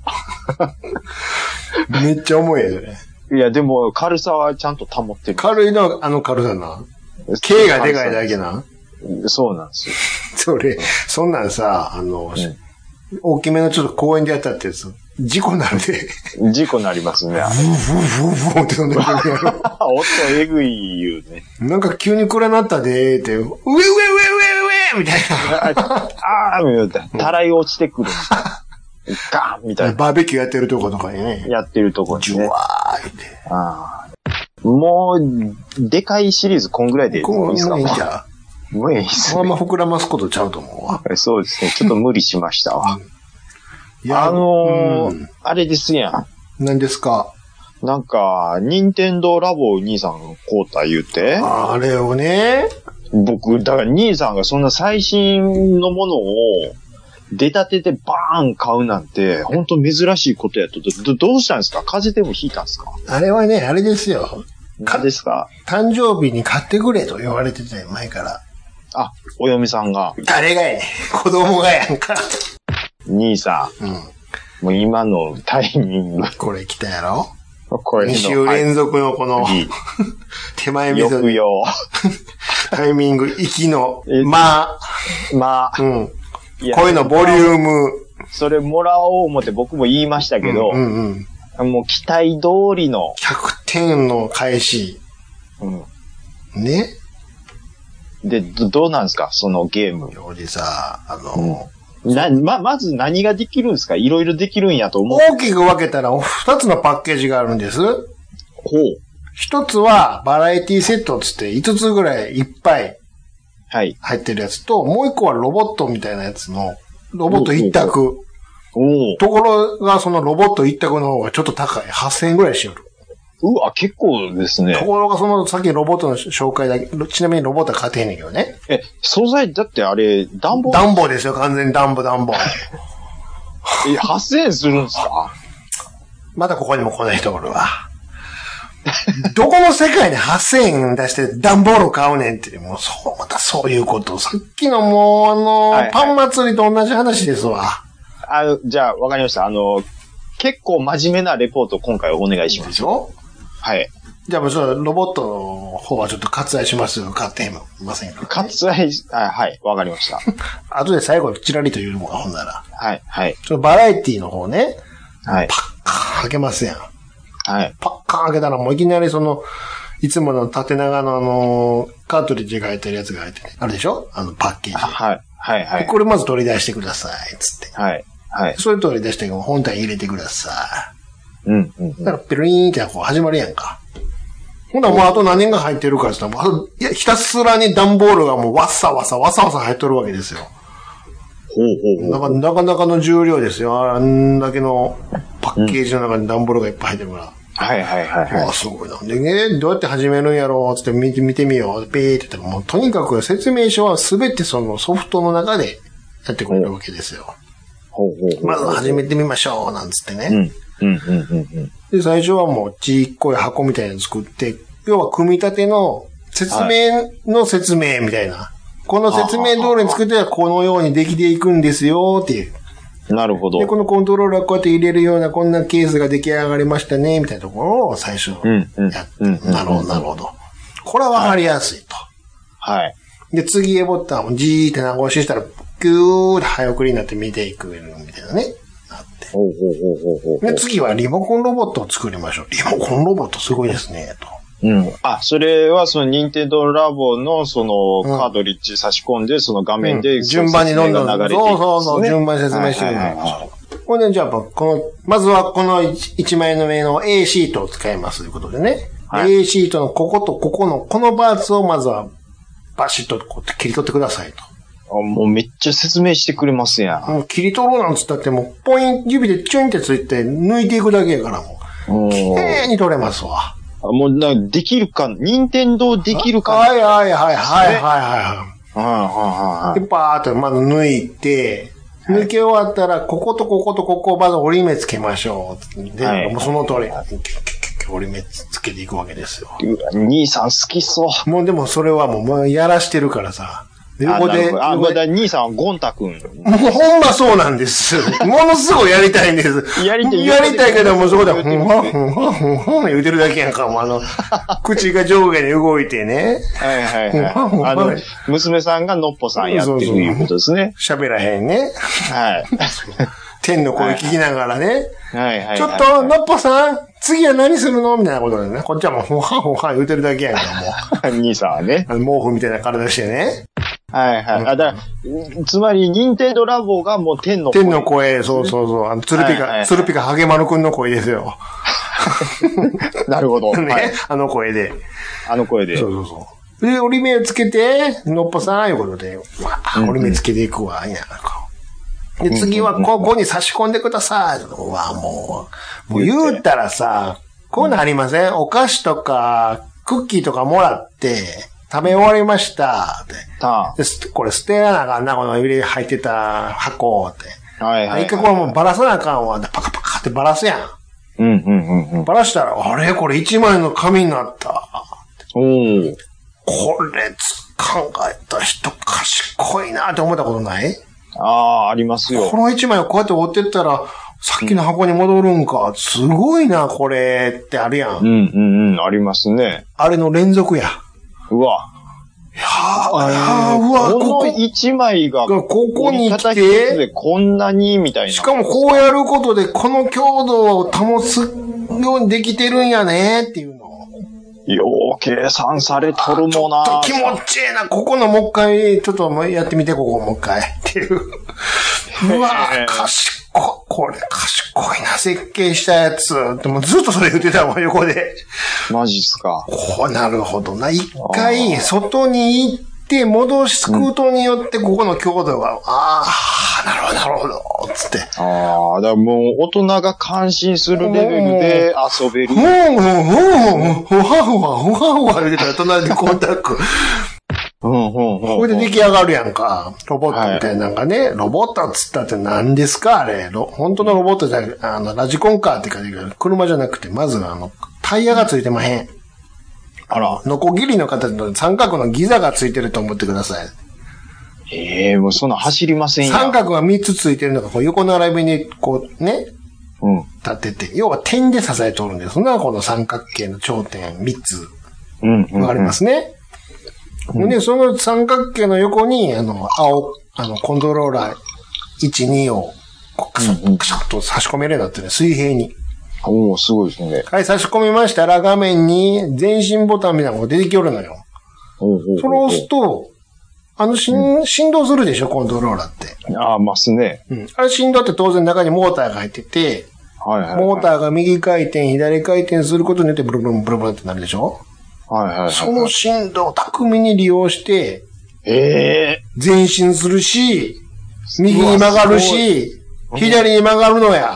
めっちゃ重いやそれ。 いや、でも、軽さはちゃんと保ってる。 軽いのは軽さな。径がでかいだけな。 そうなんですよ。 そんなんさ、大きめのちょっと公園でやったってやつ、事故なるで。 事故なりますね。 ブーブーブーブーって飛んでくるやろ。 音えぐい言うね。 なんか急に暗なったでーって、上みたいな。 みたいな。たらい落ちてくる。ガーンみたいな。 バーベキューやってるとことかにね。 やってるとこにね。 ジュワーって。 もう、でかいシリーズこんぐらいでいいですか？ もういいんちゃう？ もういいっすね。 あんま膨らますことちゃうと思うわ。 そうですね。ちょっと無理しましたわ。あれですやん。 何ですか？ なんか、任天堂ラボ兄さん買うた言うて。 あれをね。 僕、だから兄さんがそんな最新のものを出たてでバーン買うなんて、本当珍しいことやと。どうしたんですか？風邪でもひいたんですか？ あれはね、あれですよ。 何ですか？ 誕生日に買ってくれと言われてたよ、前から。 あ、お嫁さんが。 誰がやねん。子供がやんか。 兄さん。もう今のタイミング。 これ来たやろ？ これ 2週連続のこの、手前味噌。 抑揚。 タイミング、息の、まあ。声のボリューム。 それもらおう思って僕も言いましたけど、もう期待通りの。 100点の返し。ね。 で、どうなんですかそのゲーム。 でさ、 まず何ができるんですか？いろいろできるんやと思う。 大きく分けたら2つのパッケージがあるんです。 ほう。 1つはバラエティセットつって5つぐらいいっぱい入ってるやつと、もう1個はロボットみたいなやつの、ロボット一択。ところがそのロボット一択の方がちょっと高い。8000円ぐらいしよる。 うわ、結構ですね。 ところがそのさっきロボットの紹介だけ、ちなみにロボットは買ってへんねんけどね。 素材だってあれ、暖房暖房ですよ、完全に暖房。 8000円するんですか？ まだここにも来ない人おるわ。どこの世界で8000円出して暖房を買うねんって、もうまたそういうこと。さっきのもうパン祭りと同じ話ですわ。 じゃあ、わかりました。結構真面目なレポート今回お願いします。 でしょ？はい。じゃあもうロボットの方はちょっと割愛しますよ。買っていませんから、ね。 割愛、はい、わかりました。 後で最後チラリと言うもんほんなら。 はい。 そのバラエティの方ね。 はい。 パッカーン開けますやん。 はい。 パッカーン開けたらもういきなりいつもの縦長のカートリッジが入ってるやつが入ってる。あるでしょ？パッケージ。 はい。 これまず取り出してください。つって。 はい。 それ取り出して本体入れてください。 だからペルリーンってこう始まるやんか。ほんならもうあと何年が入ってるかって言ったら、ひたすらに段ボールがもうわさわさ入っとるわけですよ。なかなかの重量ですよ。あんだけのパッケージの中に段ボールがいっぱい入ってるから。 はい。 すごいな。でね、どうやって始めるんやろうつって見てみよう。ピーって言ったら、もうとにかく説明書はすべてそのソフトの中でやってくれるわけですよ。まず始めてみましょう、なんつってね。で、最初はもうちっこい箱みたいなの作って、要は組み立ての説明の説明みたいな。この説明通りに作ってはこのようにできていくんですよっていう。 なるほど。 で、このコントローラーこうやって入れるようなこんなケースが出来上がりましたね、みたいなところを最初やって。なるほど。これはわかりやすいと。 はい。 で、次へボタンをじーって長押ししたら、ギューって早送りになって見ていくみたいなね。なって。で、次はリモコンロボットを作りましょう。リモコンロボットすごいですね、と。 うん。あ、それはその任天堂ラボのそのカードリッジ差し込んで、その画面で、 順番にどんどん流れていく、ね。 そう、順番に説明してるのよ。これでじゃあ、まずはこの1枚の上の A シートを使いますということでね。はい、A シートのこことここの、このパーツをまずはバシッとこう切り取ってくださいと。 もうめっちゃ説明してくれますやん。 もう切り取ろうなんつったってもう、指でチュンってついて抜いていくだけやからもう、綺麗に取れますわ。 もうできるか、任天堂できるか。 はい。で、パーっとまず抜いて、抜け終わったら、こことこことここをまず折り目つけましょう。で、もうその通り、折り目つけていくわけですよ。 兄さん好きそう。 もうでもそれはもうやらしてるからさ。横で。 兄さんはゴンタくん。 もうほんまそうなんです。ものすごいやりたいんです。やりたいけどもそこで、ふんわ言うてるだけやんか。もう口が上下に動いてね。 はい。娘さんがのっぽさんやってるいうことですね。 喋らへんね。 はい。 天の声聞きながらね。 はい。 ちょっと、のっぽさん、次は何するのみたいなことでね。こっちはもう、ほは言うてるだけやんか、もう。兄さんはね。 毛布みたいな体してね。 はい。だから、つまり、任天堂ラボがもう天の声、そう。ツルピカハゲマルくんの声ですよ。 なるほど。 ね。あの声で。そう。で、折り目をつけて、のっぽさん、いうことで、折り目つけていくわ、いや、で、次はここに差し込んでください。もう言うたらさ、こういうのありません？お菓子とか、クッキーとかもらって、食べ終わりました。でこれ捨てなあかんな、この指入ってた箱って。一回これもうバラさなあかんわ。パカパカってバラすやん。バラしたら、あれこれ1枚の紙になった。これ考えた人賢いなって思ったことない？ ありますよ。 この1枚をこうやって折ってったら、さっきの箱に戻るんか。すごいな、これってあるやん。ありますね。 あれの連続や。 うわ。この1枚が、 ここに来て、 こんなに、みたいな。 しかもこうやることで、この強度を保つようにできてるんやね、っていうの。 よう計算されとるもな。 ちょっと気持ちいいな。ここのもう一回、ちょっとやってみて、ここもう一回。っていう。うわこれ賢いな、設計したやつ。でもずっとそれ言ってたもん、横で。 マジっすか。 なるほどな。一回、外に行って戻すことによって、ここの強度が、なるほど、つって。 だからもう、大人が感心するレベルで遊べる。 ほわ言うてたら、隣でコンタック。これで出来上がるやんか。ロボットみたいなのがね。ロボットっつったって何ですかあれ。本当のロボットじゃラジコンカーって感じが、車じゃなくて、まずタイヤがついてまへん。ノコギリの形の三角のギザがついてると思ってください。もうそんな走りませんよ。 三角が3つついてるのが、こう横並びに、こうね。立ってて、要は点で支えとるんです。そんなこの三角形の頂点3つ。わかりますね。で、その三角形の横に、コントローラー1、2を、カシャッと差し込めるようになってね、水平に。 すごいですね。 はい、差し込みましたら、画面に前進ボタンみたいなのが出てきよるのよ。それを押すと、振動するでしょ、コントローラーって。 ますね。 あれ振動って当然中にモーターが入ってて、モーターが右回転、左回転することによってブルブルブルブルってなるでしょ。その振動を巧みに利用して、前進するし、右に曲がるし、左に曲がるのや。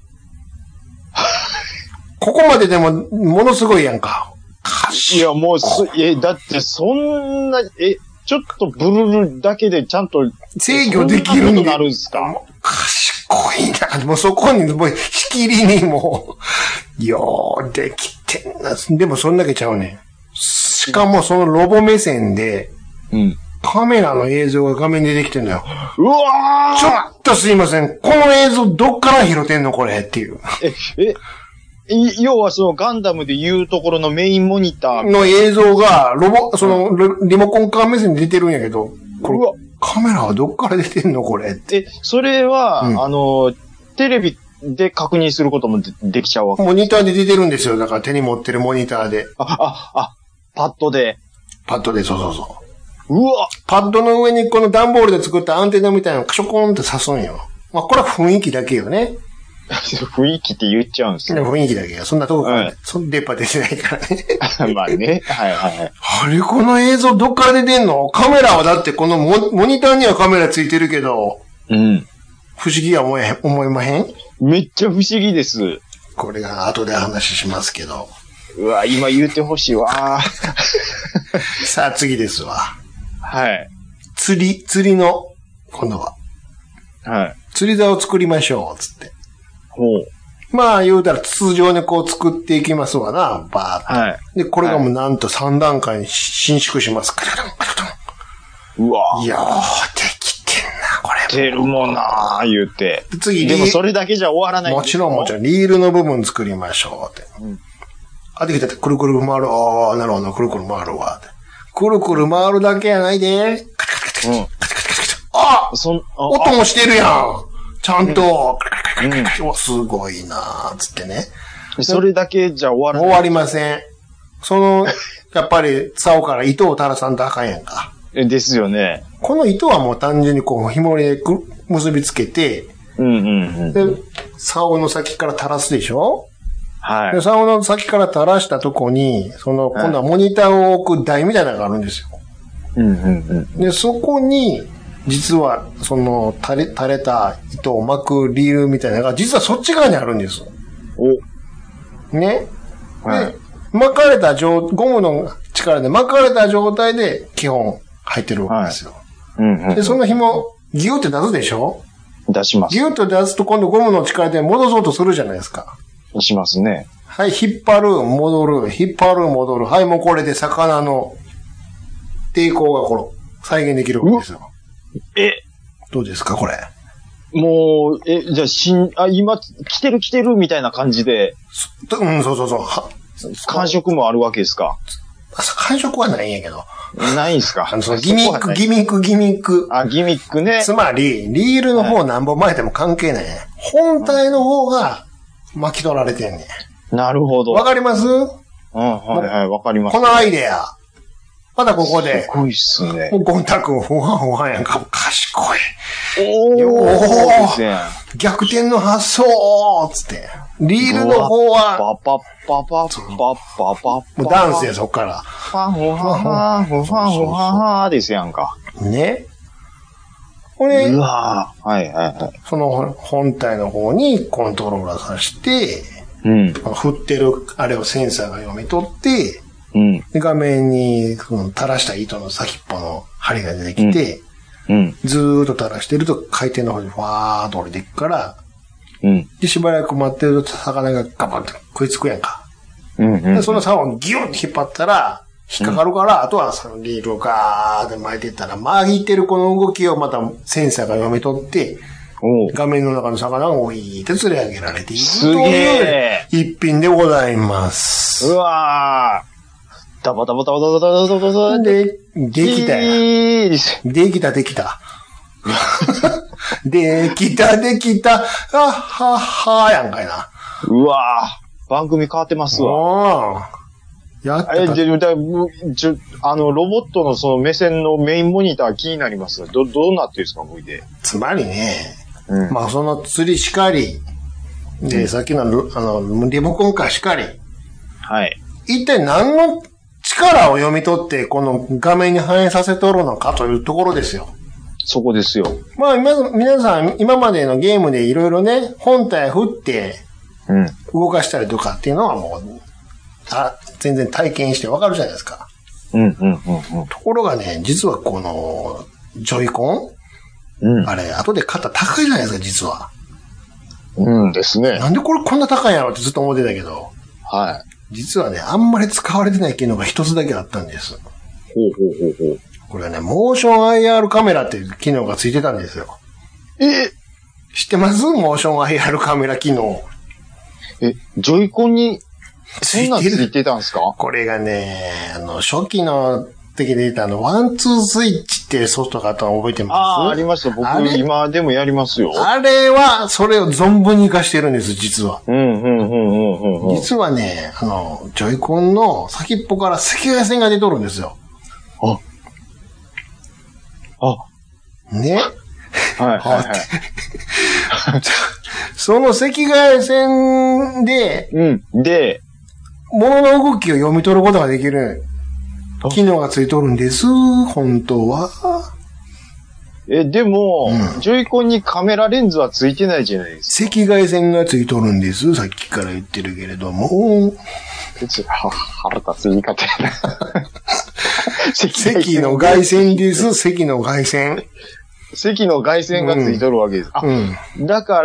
ここまででも、ものすごいやんか。 いや、もうだってそんな、ちょっとブルルだけでちゃんと制御できるんなるんすか？ 賢いな。もうそこに、もう、しきりにもう、よーできてんな。でもそんだけちゃうねん。しかもそのロボ目線で、カメラの映像が画面に出てきてんだよ。 うわー！ ちょっとすいません。この映像どっから拾ってんのこれっていう。 要はそのガンダムで言うところのメインモニターの映像がリモコンカー目線で出てるんやけど、これカメラはどっから出てんのこれって。 それは、テレビで確認することも できちゃうわけ。 モニターで出てるんですよ。だから手に持ってるモニターで。 パッドで。 そうそうそう。 うわパッドの上にこの段ボールで作ったアンテナみたいなのカショコーンって刺すんよ。まあこれは雰囲気だけよね。 雰囲気って言っちゃうんですよ。 雰囲気だけよ。そんなとこから、そんな電波出てないからね。 まあね。はいはい。 あれ、この映像どっから出てんの？カメラはだってこのモニターにはカメラついてるけど。 うん。 不思議は思いまへん？ めっちゃ不思議です。 これが後で話しますけど。 うわ、今言うてほしいわ。 さあ次ですわ。 はい。 釣りの、今度は。 はい。 釣り竿を作りましょう、つって。 ほう。 まあ言うたら筒状にこう作っていきますわな、バーッと。 はい。 で、これがもうなんと3段階に伸縮します。カチャカチャカチャカチャ。 うわいやー、できてんな、これ。 出るもんなー、言うて。 次、 でもそれだけじゃ終わらない。 もちろん、リールの部分作りましょうって。うん。あ、できたって、くるくる回る。ああ、なるほど、くるくる回るわって。くるくる回るだけやないで。カチャカチャカチャカチャカチャカチャ。あ音もしてるやん。ちゃんと。すごいなーつってね。 それだけじゃ終わらない。 終わりません。やっぱり、竿から糸を垂らさんとあかんやんか。 ですよね。 この糸はもう単純にこう、紐で結びつけて、で、竿の先から垂らすでしょ？はい。で、竿の先から垂らしたとこに、今度はモニターを置く台みたいなのがあるんですよ。で、そこに、実は、垂れた糸を巻くリールみたいなのが、実はそっち側にあるんです。ね。はい。で、ゴムの力で巻かれた状態で、基本入ってるわけですよ。で、その紐、ギューって出すでしょ？ 出します。 ギューって出すと今度ゴムの力で戻そうとするじゃないですか。 しますね。 はい、引っ張る、戻る、引っ張る、戻る。はい、もうこれで魚の抵抗が再現できるわけですよ。どうですか、これ。 もう、じゃあ、今、来てるみたいな感じで。 そう。 感触もあるわけですか？ 感触はないんやけど。 ないんすか？ ギミック。 ギミックね。 つまり、リールの方何本巻いても関係ない。本体の方が巻き取られてんねん。 なるほど。 わかります？ はい、わかります。 このアイデア。まだここで。 すごいっすね。 ゴンタ君、ほわやんか。賢い。逆転の発想つって。リールの方は、もうダンスや、そっから。 ファンファですやんか。 ね。これ、 その本体の方にコントローラーさして、振ってるあれをセンサーが読み取って、画面に垂らした糸の先っぽの針が出てきて、ずーっと垂らしてると回転の方にファーっと降りていくから、で、しばらく待ってると魚がガバッと食いつくやんか。で、その竿をギュッと引っ張ったら、引っかかるから、あとはそのリールをガーって巻いていったら、巻いてるこの動きをまたセンサーが読み取って、画面の中の魚がおいって釣り上げられているという一品でございます。 うわー。ダバダバダバダバダバダバダバできたや。できた。できた。はやんかいな。 うわぁ。番組変わってますわ。 やったロボットのその目線のメインモニター気になります。どうなってるんですか、これで。 つまりね、まあその釣りしかり、で、さっきのリモコンかしかり。 はい。 一体何の力を読み取ってこの画面に反映させとるのかというところですよ。 そこですよ。 まあ皆さん今までのゲームでいろいろね、本体振って動かしたりとかっていうのはもう全然体験してわかるじゃないですか。ところがね、実はこのジョイコン、あれ後で買ったら高いじゃないですか、実は。 ですね。 なんでこれこんな高いんやろってずっと思ってたけど。 はい。 実はね、あんまり使われてない機能が一つだけあったんです。これはね、モーション IR カメラっていう機能がついてたんですよ。知ってます？モーション IR カメラ機能。 ジョイコンに、そんなんついてたんですか？ これがね、初期の的で出たワンツースイッチっていうソフトがあったの覚えてます？ ありました。僕、今でもやりますよ。 あれは、それを存分に活かしてるんです、実は。実はね、ジョイコンの先っぽから赤外線が出とるんですよ。ね。その赤外線で、物の動きを読み取ることができる機能がついとるんです、本当は。 でも、ジョイコンにカメラレンズはついてないじゃないですか。 赤外線がついとるんです、さっきから言ってるけれども。 腹立つ言い方やな。 赤の外線です、赤の外線。 赤の外線がついとるわけです。だから、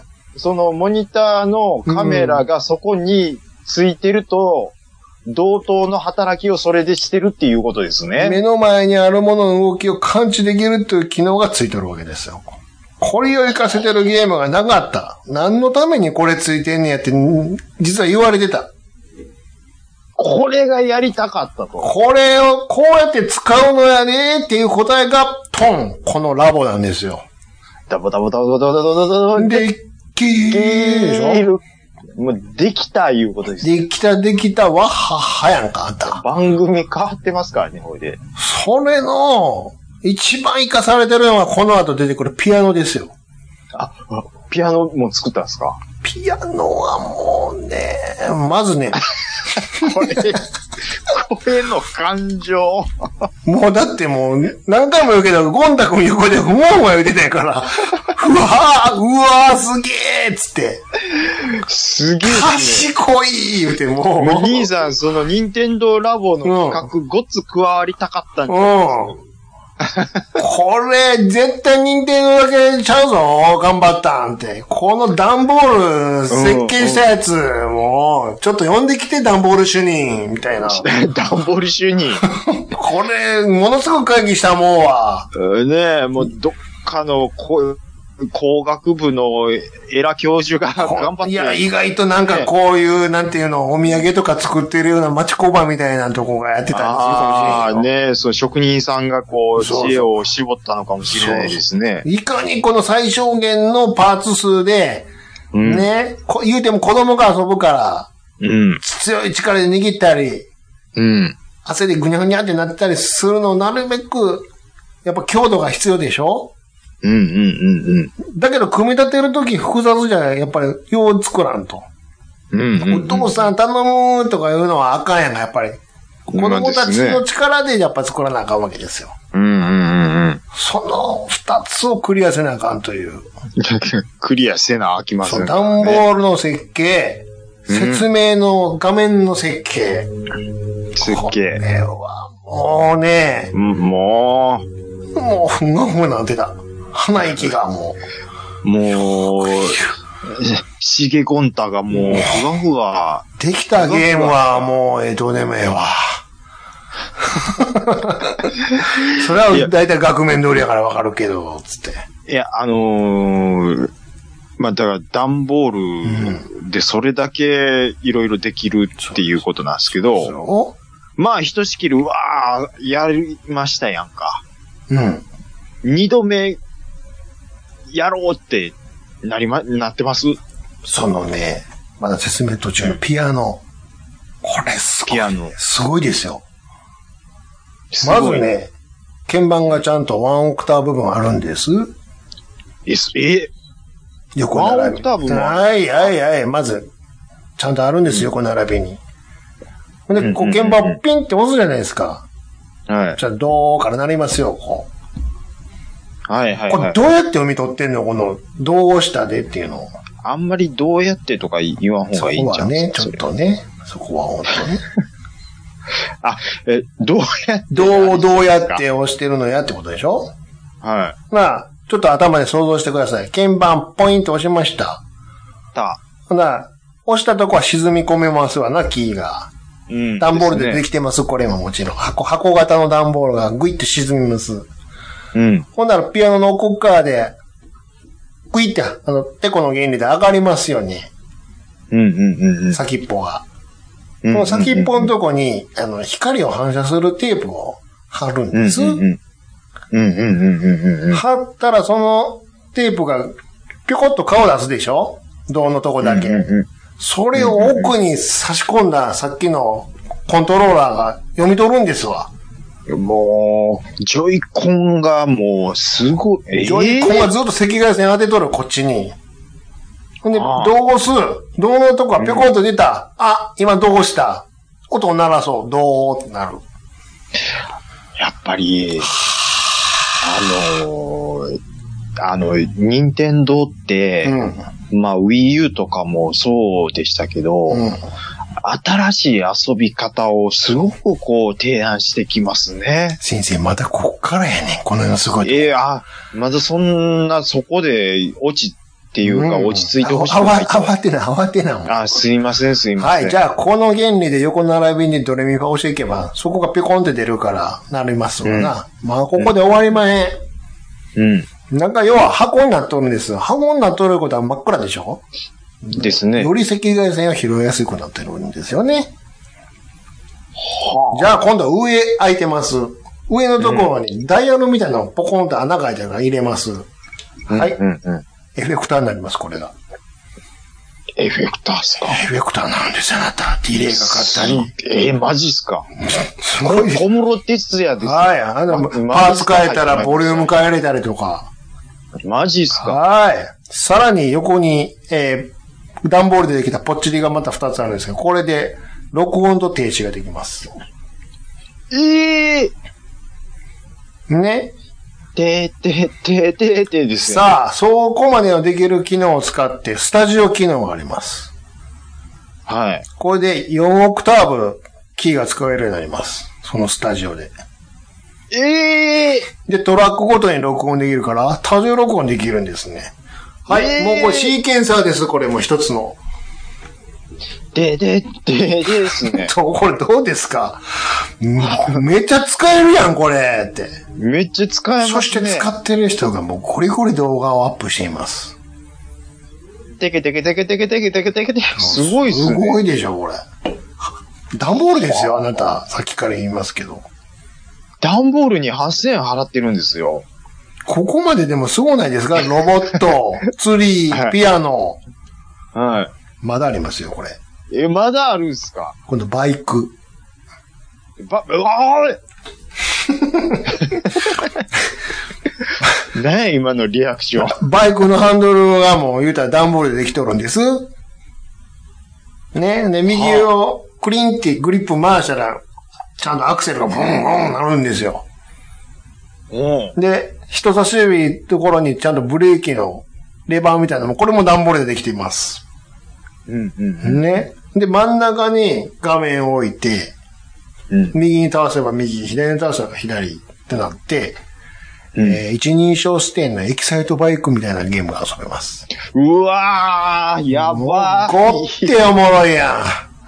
そのモニターのカメラがそこについてると、同等の働きをそれでしてるっていうことですね。 目の前にあるものの動きを感知できるという機能がついてるわけですよ。これを活かせてるゲームがなかった。何のためにこれついてんねやって、実は言われてた。 これがやりたかったと。 これをこうやって使うのやねっていう答えが、このラボなんですよ。 ダボダボダボダボダボダボダボできーでしょ？ もうできたいうことです。 できた、わははやんか、あんた。 番組変わってますからね、ほいで。 それの、一番活かされてるのはこの後出てくるピアノですよ。 ピアノも作ったんですか？ ピアノはもうね、まずね。 声の感情。 もうだってもう、何回も言うけど、ゴンタ君横でふわふわ言うてたんやから、うわーすげーっつって。 すげえ、ね。 賢い言うてもう。 兄さん、その任天堂ラボの企画ごっつ加わりたかったんじゃないですか。 これ、絶対任天堂だけちゃうぞ、頑張ったんって。この段ボール設計したやつ、もう、ちょっと呼んできて、段ボール主任、みたいな。 段ボール主任。 これ、ものすごく会議したもんは。 ねえ、もう、どっかの、工学部の偉教授が頑張って。 いや、意外となんかこういう、なんていうの、お土産とか作ってるような町工場みたいなとこがやってたりするかもしれない。 ねえ、そう、職人さんがこう、知恵を絞ったのかもしれないですね。 いかにこの最小限のパーツ数で、ね、言うても子供が遊ぶから、強い力で握ったり、汗でぐにゃぐにゃってなってたりするのをなるべく、やっぱ強度が必要でしょ？だけど、組み立てるとき複雑じゃない？やっぱり、よう作らんと。お父さん頼むとかいうのはあかんやんか、やっぱり。子供たちの力でやっぱ作らなあかんわけですよ。その二つをクリアせなあかんという。 クリアせなあきませんからね。段ボールの設計、説明の画面の設計。これはもうね。もう、ふんがふんなんてた。鼻息がもう、シゲゴンタがもう、ふわふわ。 できたゲームはもう、どうでもええわ。それはだいたい額面通りやからわかるけど、つって。 いや、まあ、だから段ボールでそれだけいろいろできるっていうことなんですけど、まあ、ひとしきり、うわー、やりましたやんか。二度目、やろうってなってます？ そのね、まだ説明途中のピアノ。これすごい。ピアノ。すごいですよ。まずね、鍵盤がちゃんとワンオクターブ部分あるんです。横並び。ワンオクターブ分はい。まず、ちゃんとあるんです、横並びに。で、こう鍵盤をピンって押すじゃないですか。はい。じゃあ、ドーからなりますよ、こう。これどうやって読み取ってんの？この、どうしたでっていうの。 あんまりどうやってとか言わん方がいいんじゃん。 そこはね、ちょっとね。そこは本当ね。どうやってどうやって押してるのやってことでしょ？はい。まあ、ちょっと頭で想像してください。鍵盤ポイント押しました。ほな、押したとこは沈み込めますわな、キーが。段ボールでできてます、これはもちろん。箱型の段ボールがグイッと沈みます。ほんならピアノの奥側で、グイって、テコの原理で上がりますよね。先っぽが。 この先っぽのとこに、光を反射するテープを貼るんです。貼ったらそのテープがぴょこっと顔出すでしょ？胴のとこだけ。それを奥に差し込んださっきのコントローラーが読み取るんですわ。 もう、ジョイコンがもう、すごい、 ジョイコンがずっと赤外線当てとる、こっちに。ほんで、胴を押す。胴のとこがぴょこっと出た。今胴押した。音を鳴らそう。胴ってなる。 やっぱり、任天堂って、まあ Wii U とかもそうでしたけど、新しい遊び方をすごくこう提案してきますね。 先生、まだこっからやねん。この辺すごい。 まだそこで落ちっていうか落ち着いてほしい。 慌てな。 すいません。 はい、じゃあこの原理で横並びにドレミファ押していけば、そこがピコンって出るからなりますわな。まあここで終わりまへん。なんか要は箱になっとるんです。箱になっとることは真っ暗でしょ？ ですね。 より赤外線を拾いやすくなってるんですよね。じゃあ今度は上開いてます。上のところにダイヤルみたいなのポコンと穴が開いてるから入れます。はい。エフェクターになります、これが。 エフェクターっすか？ エフェクターなんですよ、あなた。ディレイがかかったり。 マジっすか？ すごい。 小室哲也です。 はい。パーツ変えたらボリューム変えれたりとか。 マジっすか？ はい。さらに横に、段ボールでできたポッチリがまた2つあるんですけど、これで録音と停止ができます。ね。 ですよ。 さあ、そこまでのできる機能を使って、スタジオ機能があります。 はい。 これで4オクターブキーが使えるようになります。そのスタジオで。で、トラックごとに録音できるから、多重録音できるんですね。はい。もうこれシーケンサーです。これも一つの。 ですね。 これどうですか？めっちゃ使えるやん、これって。 めっちゃ使えますね。 そして使ってる人がもうゴリゴリ動画をアップしています。 すごいっすね。 すごいでしょ、これ。段ボールですよ、あなた。さっきから言いますけど。 段ボールに8000円払ってるんですよ。 ここまででもすごないですか？ロボット、ツリー、ピアノ。 はい。 まだありますよ、これ。 まだあるんすか？ 今度バイク。 何や今のリアクション。 バイクのハンドルがもう言うたら段ボールでできとるんです。ね。で、右をクリンってグリップ回したら、ちゃんとアクセルがブンブンなるんですよ。で、人差し指ところにちゃんとブレーキのレバーみたいなのも、これも段ボールでできています。ね。で、真ん中に画面を置いて、右に倒せば右、左に倒せば左ってなって、一人称視点のエキサイトバイクみたいなゲームが遊べます。 うわー、やばー。ごっておもろいや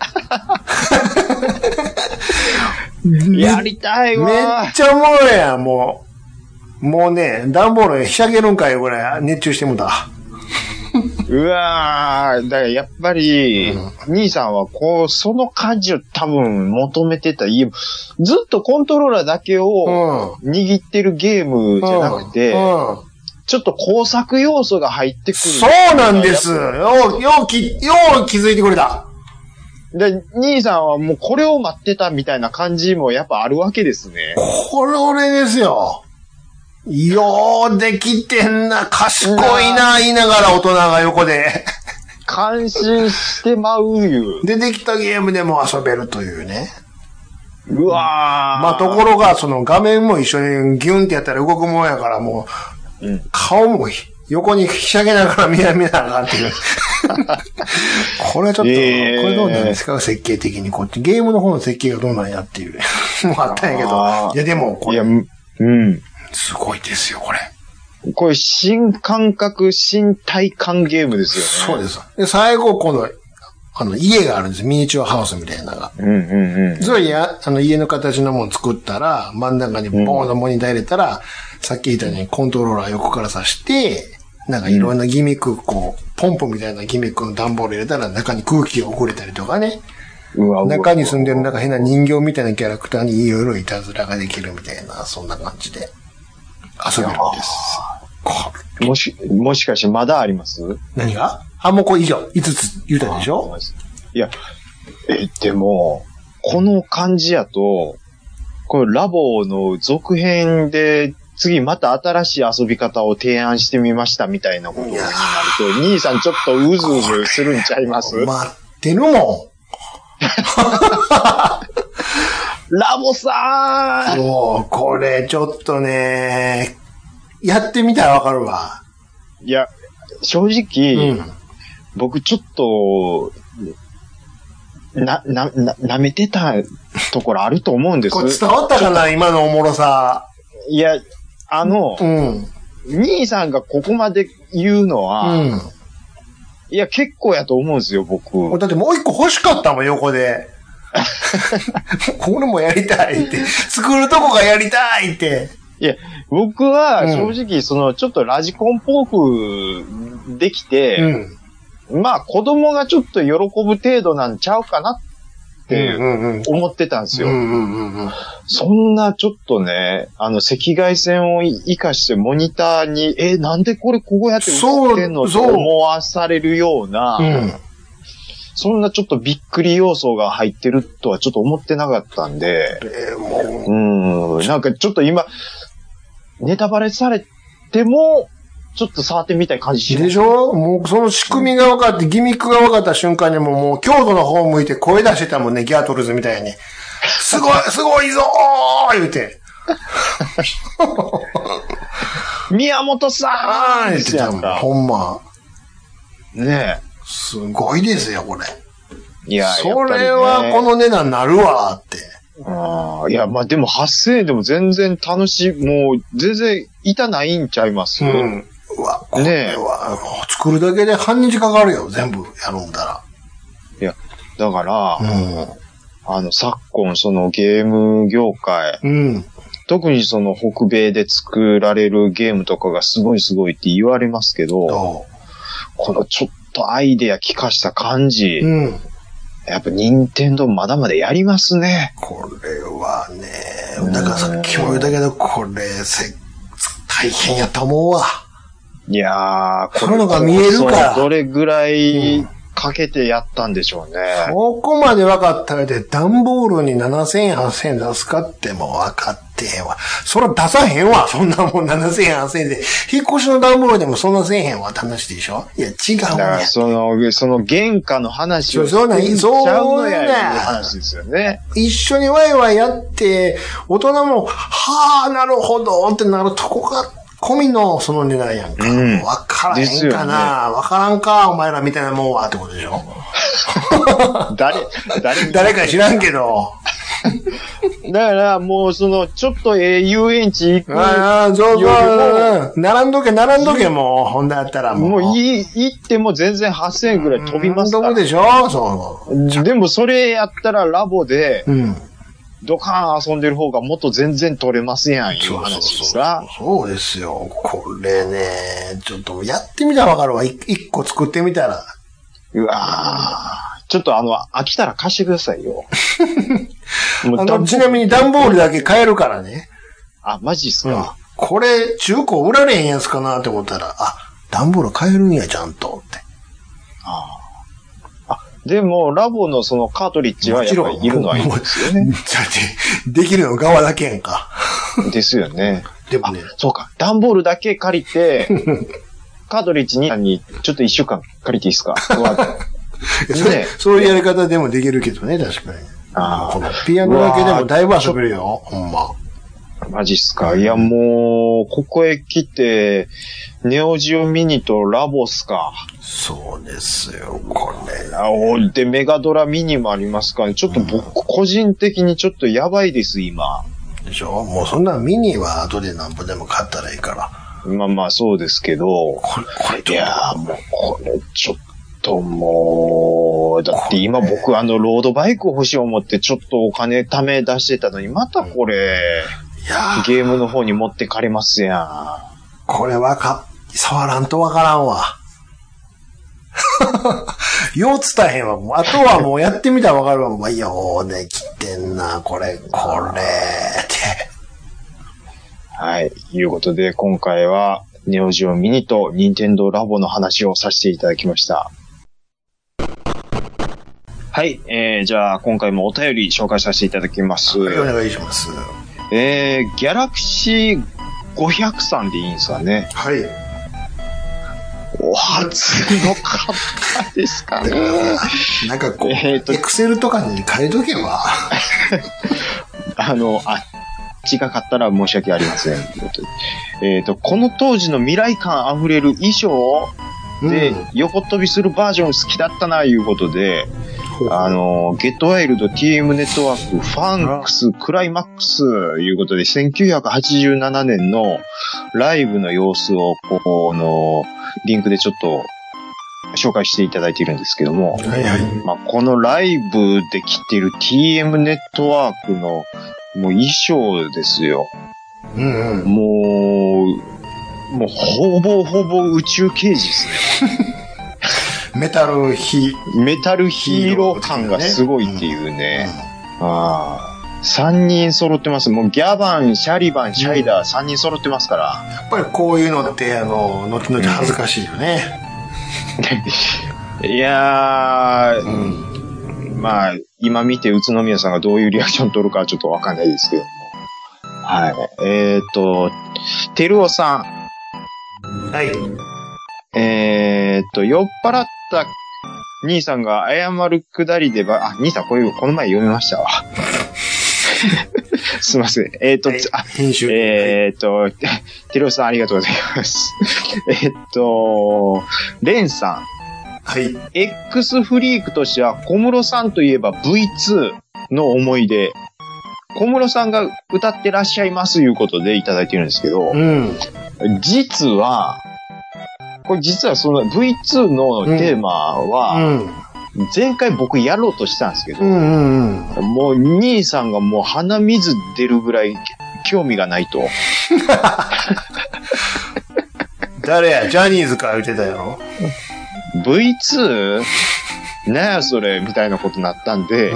ん。やりたいわー。 めっちゃおもろいやん、もうね、段ボールひしゃげるんかよぐらい熱中してもだ。 うわー、だからやっぱり、兄さんはその感じを多分求めてた。ずっとコントローラーだけを握ってるゲームじゃなくて、ちょっと工作要素が入ってくる。 そうなんです。よう気づいてくれた。 で、兄さんはもうこれを待ってたみたいな感じもやっぱあるわけですね。 これですよ。ようできてんな、賢いな、言いながら大人が横で。 感心してまういう。 で、できたゲームでも遊べるというね。 うわー。 まあ、ところが、その画面も一緒にギュンってやったら動くもんやから、もう、顔も横にひしゃげながら見ながらっていう。これちょっと、これどうなんですか？設計的に。こっち、ゲームの方の設計がどうなんやっていう。もうあったんやけど。いや、でも、これ。すごいですよ、これ。 これ、新感覚、新体感ゲームですよね。そうです。で、最後、今度、家があるんです。ミニチュアハウスみたいなのが。それ家の形のもの作ったら、真ん中にボーンとモニター入れたら、さっき言ったようにコントローラー横から挿して、なんかいろんなギミック、ポンプみたいなギミックの段ボール入れたら中に空気を送れたりとかね。 中に住んでる変な人形みたいなキャラクターにいろいろいたずらができるみたいな、そんな感じで遊べるんです。 もしかしてまだあります？ 何が？もうこれ以上、5つ言うたでしょ？ いや、でも、この感じやと、これラボの続編で、次また新しい遊び方を提案してみましたみたいなことになると、兄さんちょっとうずうずするんちゃいます？ 待ってるもん。 ラボさん！ そう、これちょっとね、やってみたらわかるわ。 いや、正直、僕ちょっと、舐めてたところあると思うんです。 これ伝わったかな今のおもろさ。 いや、兄さんがここまで言うのは、いや、結構やと思うんですよ、僕。 だってもう一個欲しかったもん、横で。これもやりたいって。作るとこがやりたいって。 いや、僕は正直、ちょっとラジコンポークできて、まあ子供がちょっと喜ぶ程度なんちゃうかなって思ってたんですよ。そんなちょっとね、赤外線を活かしてモニターに、なんでこれこうやって映ってんのと思わされるような、そんなちょっとびっくり要素が入ってるとはちょっと思ってなかったんで、なんかちょっと今、ネタバレされても、ちょっと触ってみたい感じします。 でしょ？もうその仕組みが分かって、ギミックが分かった瞬間にもう強度の方向いて声出してたもんね、ギャートルズみたいに。すごいぞー言うて。 宮本さん言ってたもん。ほんま。 ねえ。 すごいですよ、これ。 いや、 それはこの値段になるわって。 いや、まあ、でも8000円でも全然楽しい、もう全然痛ないんちゃいます？ うわ、これは、作るだけで半日かかるよ、全部やるんだら。 いや、だから、昨今そのゲーム業界、特にその北米で作られるゲームとかがすごいって言われますけど、このちょっとアイデア効かした感じ、やっぱ任天堂まだまだやりますね。 これはね、だからさっきも言ったけど、これ、大変やと思うわ。 いやー、 これのが見えるから。 どれぐらいかけてやったんでしょうね。 ここまで分かった上で、段ボールに7000円、8000円出すかっても分かってへんわ。そら出さへんわ。そんなもん7000円、8000円で。引っ越しの段ボールでもそんなせえへんわって話でしょ？いや、違うね。だからその原価の話をそうなんちゃうのやいう話ですよね。 一緒にワイワイやって、大人も、はぁ、なるほどってなるとこが、込みのその値段やんか。わからへんかな。わからんか、お前らみたいなもんはってことでしょ？誰か知らんけど。 だからもうちょっと遊園地行く。 そう。並んどけもう、ほんだったらもう。 もう行っても全然8000円ぐらい飛びますから。 でしょ？そう。 でもそれやったらラボで、ドカーン遊んでる方がもっと全然取れますやん、いう話ですか。 そうですよ。これね、ちょっとやってみたらわかるわ。一個作ってみたら。 うわー。ちょっと飽きたら貸してくださいよ。 ちなみに段ボールだけ買えるからね。 マジっすか。 これ、中古売られへんやつかなって思ったら、段ボール買えるんや、ちゃんとって。 でも、ラボのそのカートリッジはやっぱりいるのはいいんですよね。 だって、できるの側だけやんか。 ですよね。 でもね。 そうか。段ボールだけ借りて、カートリッジにちょっと1週間借りていいですか？ そういうやり方でもできるけどね、確かに。このピアノだけでもだいぶ遊べるよ、ほんま。 マジっすか。いや、もう、ここへ来て、ネオジオミニとラボスか。 そうですよ、これ。 で、メガドラミニもありますから、ちょっと僕、個人的にちょっとやばいです、今。 でしょ？もうそんなミニは後でなんぼでも買ったらいいから。 まあ、そうですけど。これいや、もう、これ、ちょっともう、だって今僕ロードバイク欲しい思ってちょっとお金貯め出してたのに、またこれ、ゲームの方に持ってかれますやん。 これ触らんとわからんわ。 よう伝えへんわ。もうあとはもうやってみたらわかるわ。まあ、ようできてんな、これ、って。 はい。いうことで、今回は、ネオジオミニとニンテンドーラボの話をさせていただきました。はい。じゃあ、今回もお便り紹介させていただきます。 はい、お願いします。 ギャラクシー500さんでいいんですかね。 はい。 お初の方ですかね。 なんかこう、エクセルとかに変えとけば。 違かったら申し訳ありません。この当時の未来感あふれる衣装で、横飛びするバージョン好きだったな、いうことで、ゲットワイルド TM ネットワーク、ファンクス、クライマックス、いうことで、1987年のライブの様子を、リンクでちょっと、紹介していただいているんですけども、 はいはい。 まあ、このライブで着ている TM ネットワークの、もう衣装ですよ。 うんうん。 もうほぼ宇宙刑事ですね。 メタルヒーロー感がすごいっていうね。3人揃ってます。もうギャバン、シャリバン、シャイダー3人揃ってますから。 やっぱりこういうのって、後々恥ずかしいよね。 いやー、まあ、今見て宇都宮さんがどういうリアクション取るかはちょっとわかんないですけども。はい。テルオさん。 はい。 酔っ払った兄さんが謝るくだりで兄さんこの前読みましたわ。すいません。 編集。 テルオさんありがとうございます。レンさん。 はい。 X フリークとしては小室さんといえば V2 の思い出。小室さんが歌ってらっしゃいますいうことでいただいてるんですけど、実はその V2 のテーマは、前回僕やろうとしたんですけど、もう兄さんがもう鼻水出るぐらい興味がないと。 誰や、ジャニーズか言ってたやろ。 V2? なんやそれみたいなことになったんで、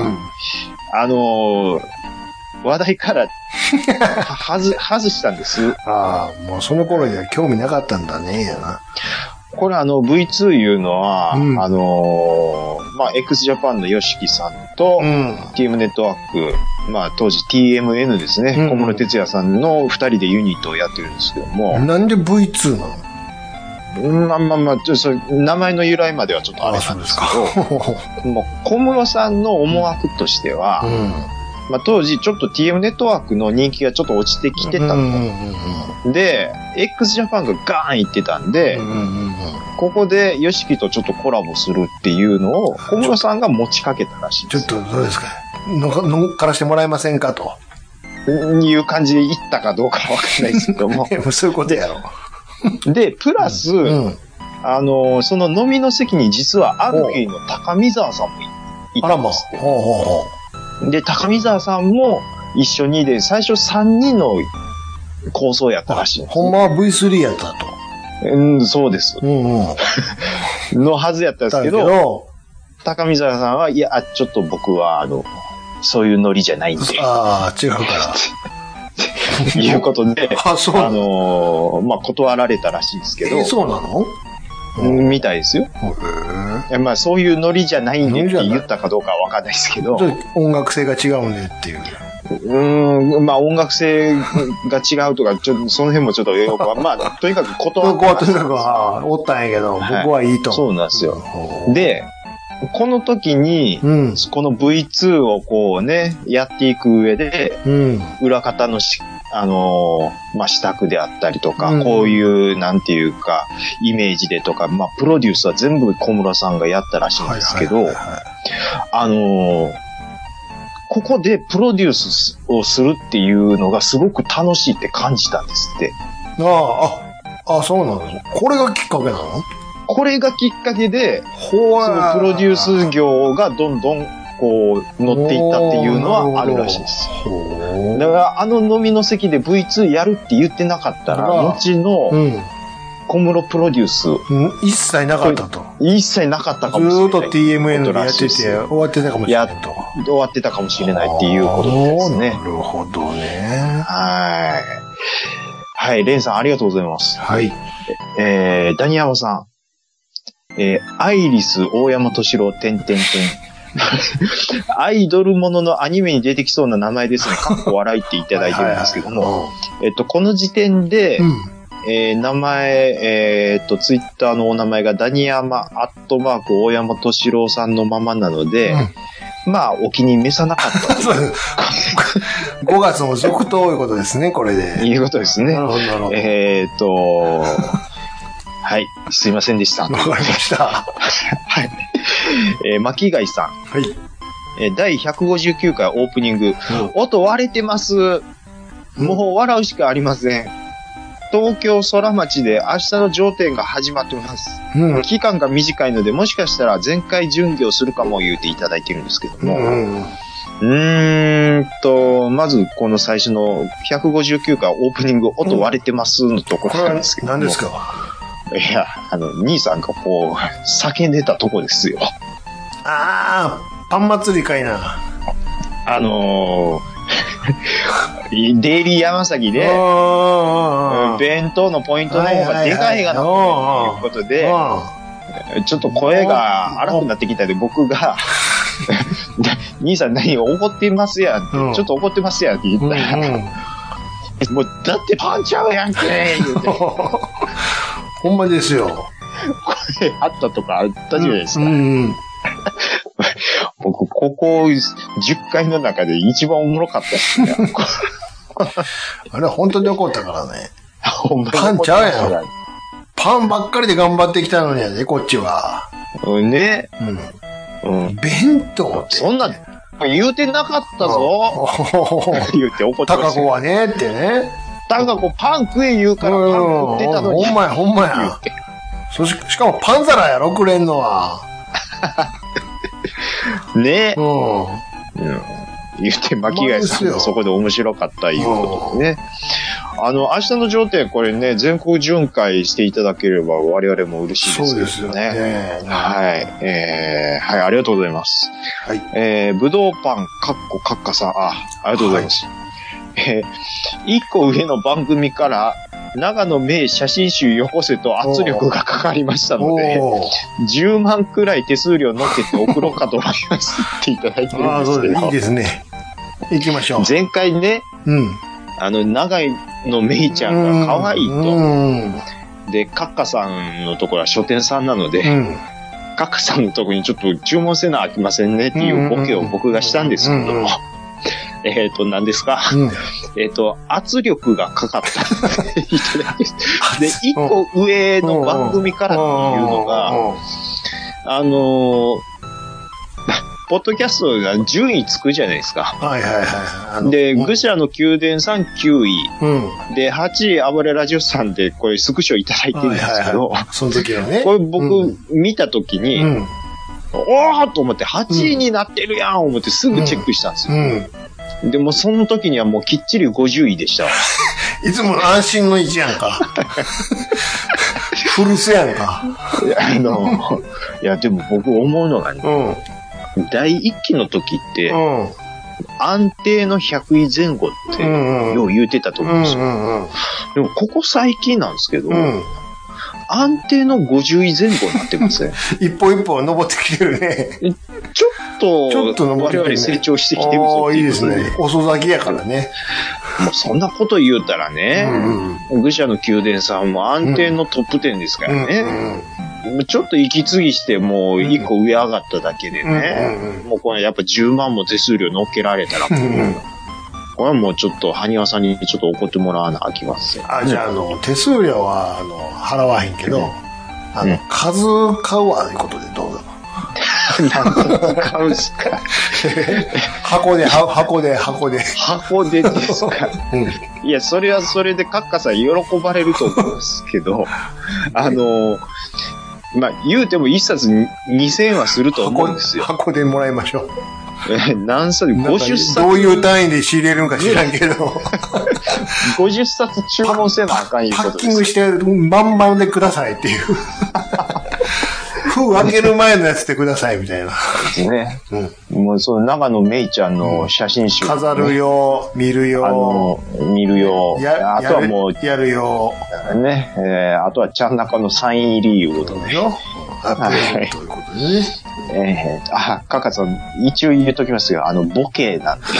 話題から外したんです。 もうその頃には興味なかったんだね。 これV2 いうのは、まあ、x ジャパンのYOSHIKIさんと、TM ネットワーク、まあ、当時 TMN ですね、小室哲哉さんの2人でユニットをやってるんですけども。 なんで V2 なの？ 名前の由来まではちょっとあれなんですけど、もう小室さんの思惑としては、まあ、当時ちょっと TM ネットワークの人気がちょっと落ちてきてたと。で、x ジャパンがガーン行ってたんで、ここでYOSHIKIとちょっとコラボするっていうのを小室さんが持ちかけたらしいです。 ちょっとどうですか？乗っからしてもらえませんかと。 いう感じで言ったかどうかわかんないですけども。 そういうことやろ。 で、プラス、その飲みの席に実はアルフィーの高見沢さんもいたんですって。で、高見沢さんも一緒にで、最初3人の構想やったらしいんです。 ほんまは V3 やったと。 そうです。のはずやったんですけど、高見沢さんは、いや、ちょっと僕は、そういうノリじゃないんで。 違うから。 いうことで、 そうまあ、断られたらしいですけど。 そうなの？ みたいですよ。まあ、そういうノリじゃないんでって言ったかどうかはわかんないですけど。 音楽性が違うんでっていう。 まあ、音楽性が違うとか、その辺もちょっとよくまあ、とにかく断ってました。 とにかく、おったんやけど、僕はいいと。 そうなんですよ。で、この時に、この V2 をこうね、やっていく上で、裏方のまあ、支度であったりとか、こういう、なんていうか、イメージでとか、まあ、プロデュースは全部小室さんがやったらしいんですけど、ここでプロデュースをするっていうのがすごく楽しいって感じたんですって。 そうなの？これがきっかけなの？ これがきっかけで、そのプロデュース業がどんどんこう乗っていったっていうのはあるらしいです。だから飲みの席で V2 やるって言ってなかったら、後の、 小室プロデュース。 一切なかったと。 一切なかったかもしれない。 ずーっと TMN でやってて、終わってたかもしれないと。 終わってたかもしれないっていうことですね。 なるほどね。 はい、レンさんありがとうございます。 はい。 ダニヤマさん。アイリス大山敏郎、アイドルもののアニメに出てきそうな名前ですね。かっこ笑いっていただいてるんですけども。この時点で、名前、ツイッターのお名前がダニヤマ@大山敏郎さんのままなので、まあ、お気に召さなかった。 5月も続投いうことですね、これで。 いうことですね。 なるほど、なるほど。 はい、すいませんでした。 わかりました。 はい。巻貝さん。 はい。 第159回オープニング。音割れてます。もう笑うしかありません。東京空町で明日の上天が始まってます。期間が短いので、もしかしたら全開巡業するかも言うていただいてるんですけども。まずこの最初の159回オープニング、音割れてますのところなんですけども。 何ですか？ いや、兄さんがこう、叫んでたとこですよ。 ああ、パン祭りかいな。 デイリー山崎で、弁当のポイントの方がでかいがな、ということで、ちょっと声が荒くなってきたんで、僕が、兄さん何怒ってますやんって、ちょっと怒ってますやんって言ったら、もう、だってパンちゃうやんけ言うて。 ほんまですよ。 声あったとかあったじゃないですか。僕、ここ10回の中で一番おもろかったですね。 あれは本当に怒ったからね。 パンちゃうやん。パンばっかりで頑張ってきたのにやで、こっちは。 ね。 弁当って。 そんな、言うてなかったぞ。言うて怒ってました。 高子はね、ってね。 高子パン食え言うからパン食ってたのに。 ほんまや。しかもパン皿やろ、くれんのは。 ね。言って巻貝さんがそこで面白かったいうことでね。明日の上天これね、全国巡回していただければ我々も嬉しいですね。そうですよね。はい。はい、ありがとうございます。はい。ぶどうパン、かっかさん、ありがとうございます。一個上の番組から、長野名写真集よこせと圧力がかかりましたので、10万くらい手数料乗っけて送ろうかと思いますっていただいてるんですけど。 いいですね。行きましょう。 前回ね、長野めいちゃんが可愛いと。で、カッカさんのところは書店さんなので、カッカさんのところにちょっと注文せなあきませんねっていうボケを僕がしたんですけども、何ですか、圧力がかかったいただいて。で、一個上の番組からっていうのが、ポッドキャストが順位つくじゃないですか。はいはいはい。で、愚者の宮殿さん9位。で、8位、暴れラジオさんで、これスクショいただいてるんですけど、 その時はね。 これ僕、見た時に、おーと思って8位になってるやん思ってすぐチェックしたんですよ。でもその時にはもうきっちり50位でした。 いつもの安心の位置やんか。古巣やんか。 いやでも僕思うのがね、第1期の時って、安定の100位前後ってよう言うてたと思うんですよ。でもここ最近なんですけど、安定の50位前後になってますね。 一歩一歩登ってきてるね。 ちょっと我々成長してきてるぞっていう。 いいですね。遅咲きやからね。 もうそんなこと言うたらね、愚者の宮殿さんも安定のトップ10ですからね。ちょっと息継ぎしてもう一個上上がっただけでね、もうこれやっぱ10万も手数料乗っけられたら、これはもうちょっと埴輪さんにちょっと怒ってもらわなあきますよ。 じゃあ手数料は払わへんけど、数買うわいうことでどうぞ。 何買うんすか。 箱で。 箱でですか。いや、それはそれでカッカさん喜ばれると思うんですけど、まあ、言うても一冊2000円はすると思うんですよ。 箱でもらいましょう。 何冊 ?50 冊。 どういう単位で仕入れるんか知らんけど。 50冊注文せなあかんいうことです。 パッキングしてバンバンでくださいっていう。封開ける前のやつでくださいみたいな。 ですね。もうその長野めいちゃんの写真集、ね、 飾るよ、見るよ。 見るよ。あとはもう、 やるよ。 ね、あとはちゃん中のサイン入りいうことね。 はい。ということでね。 カカさん、一応言っときますが、ボケなんで。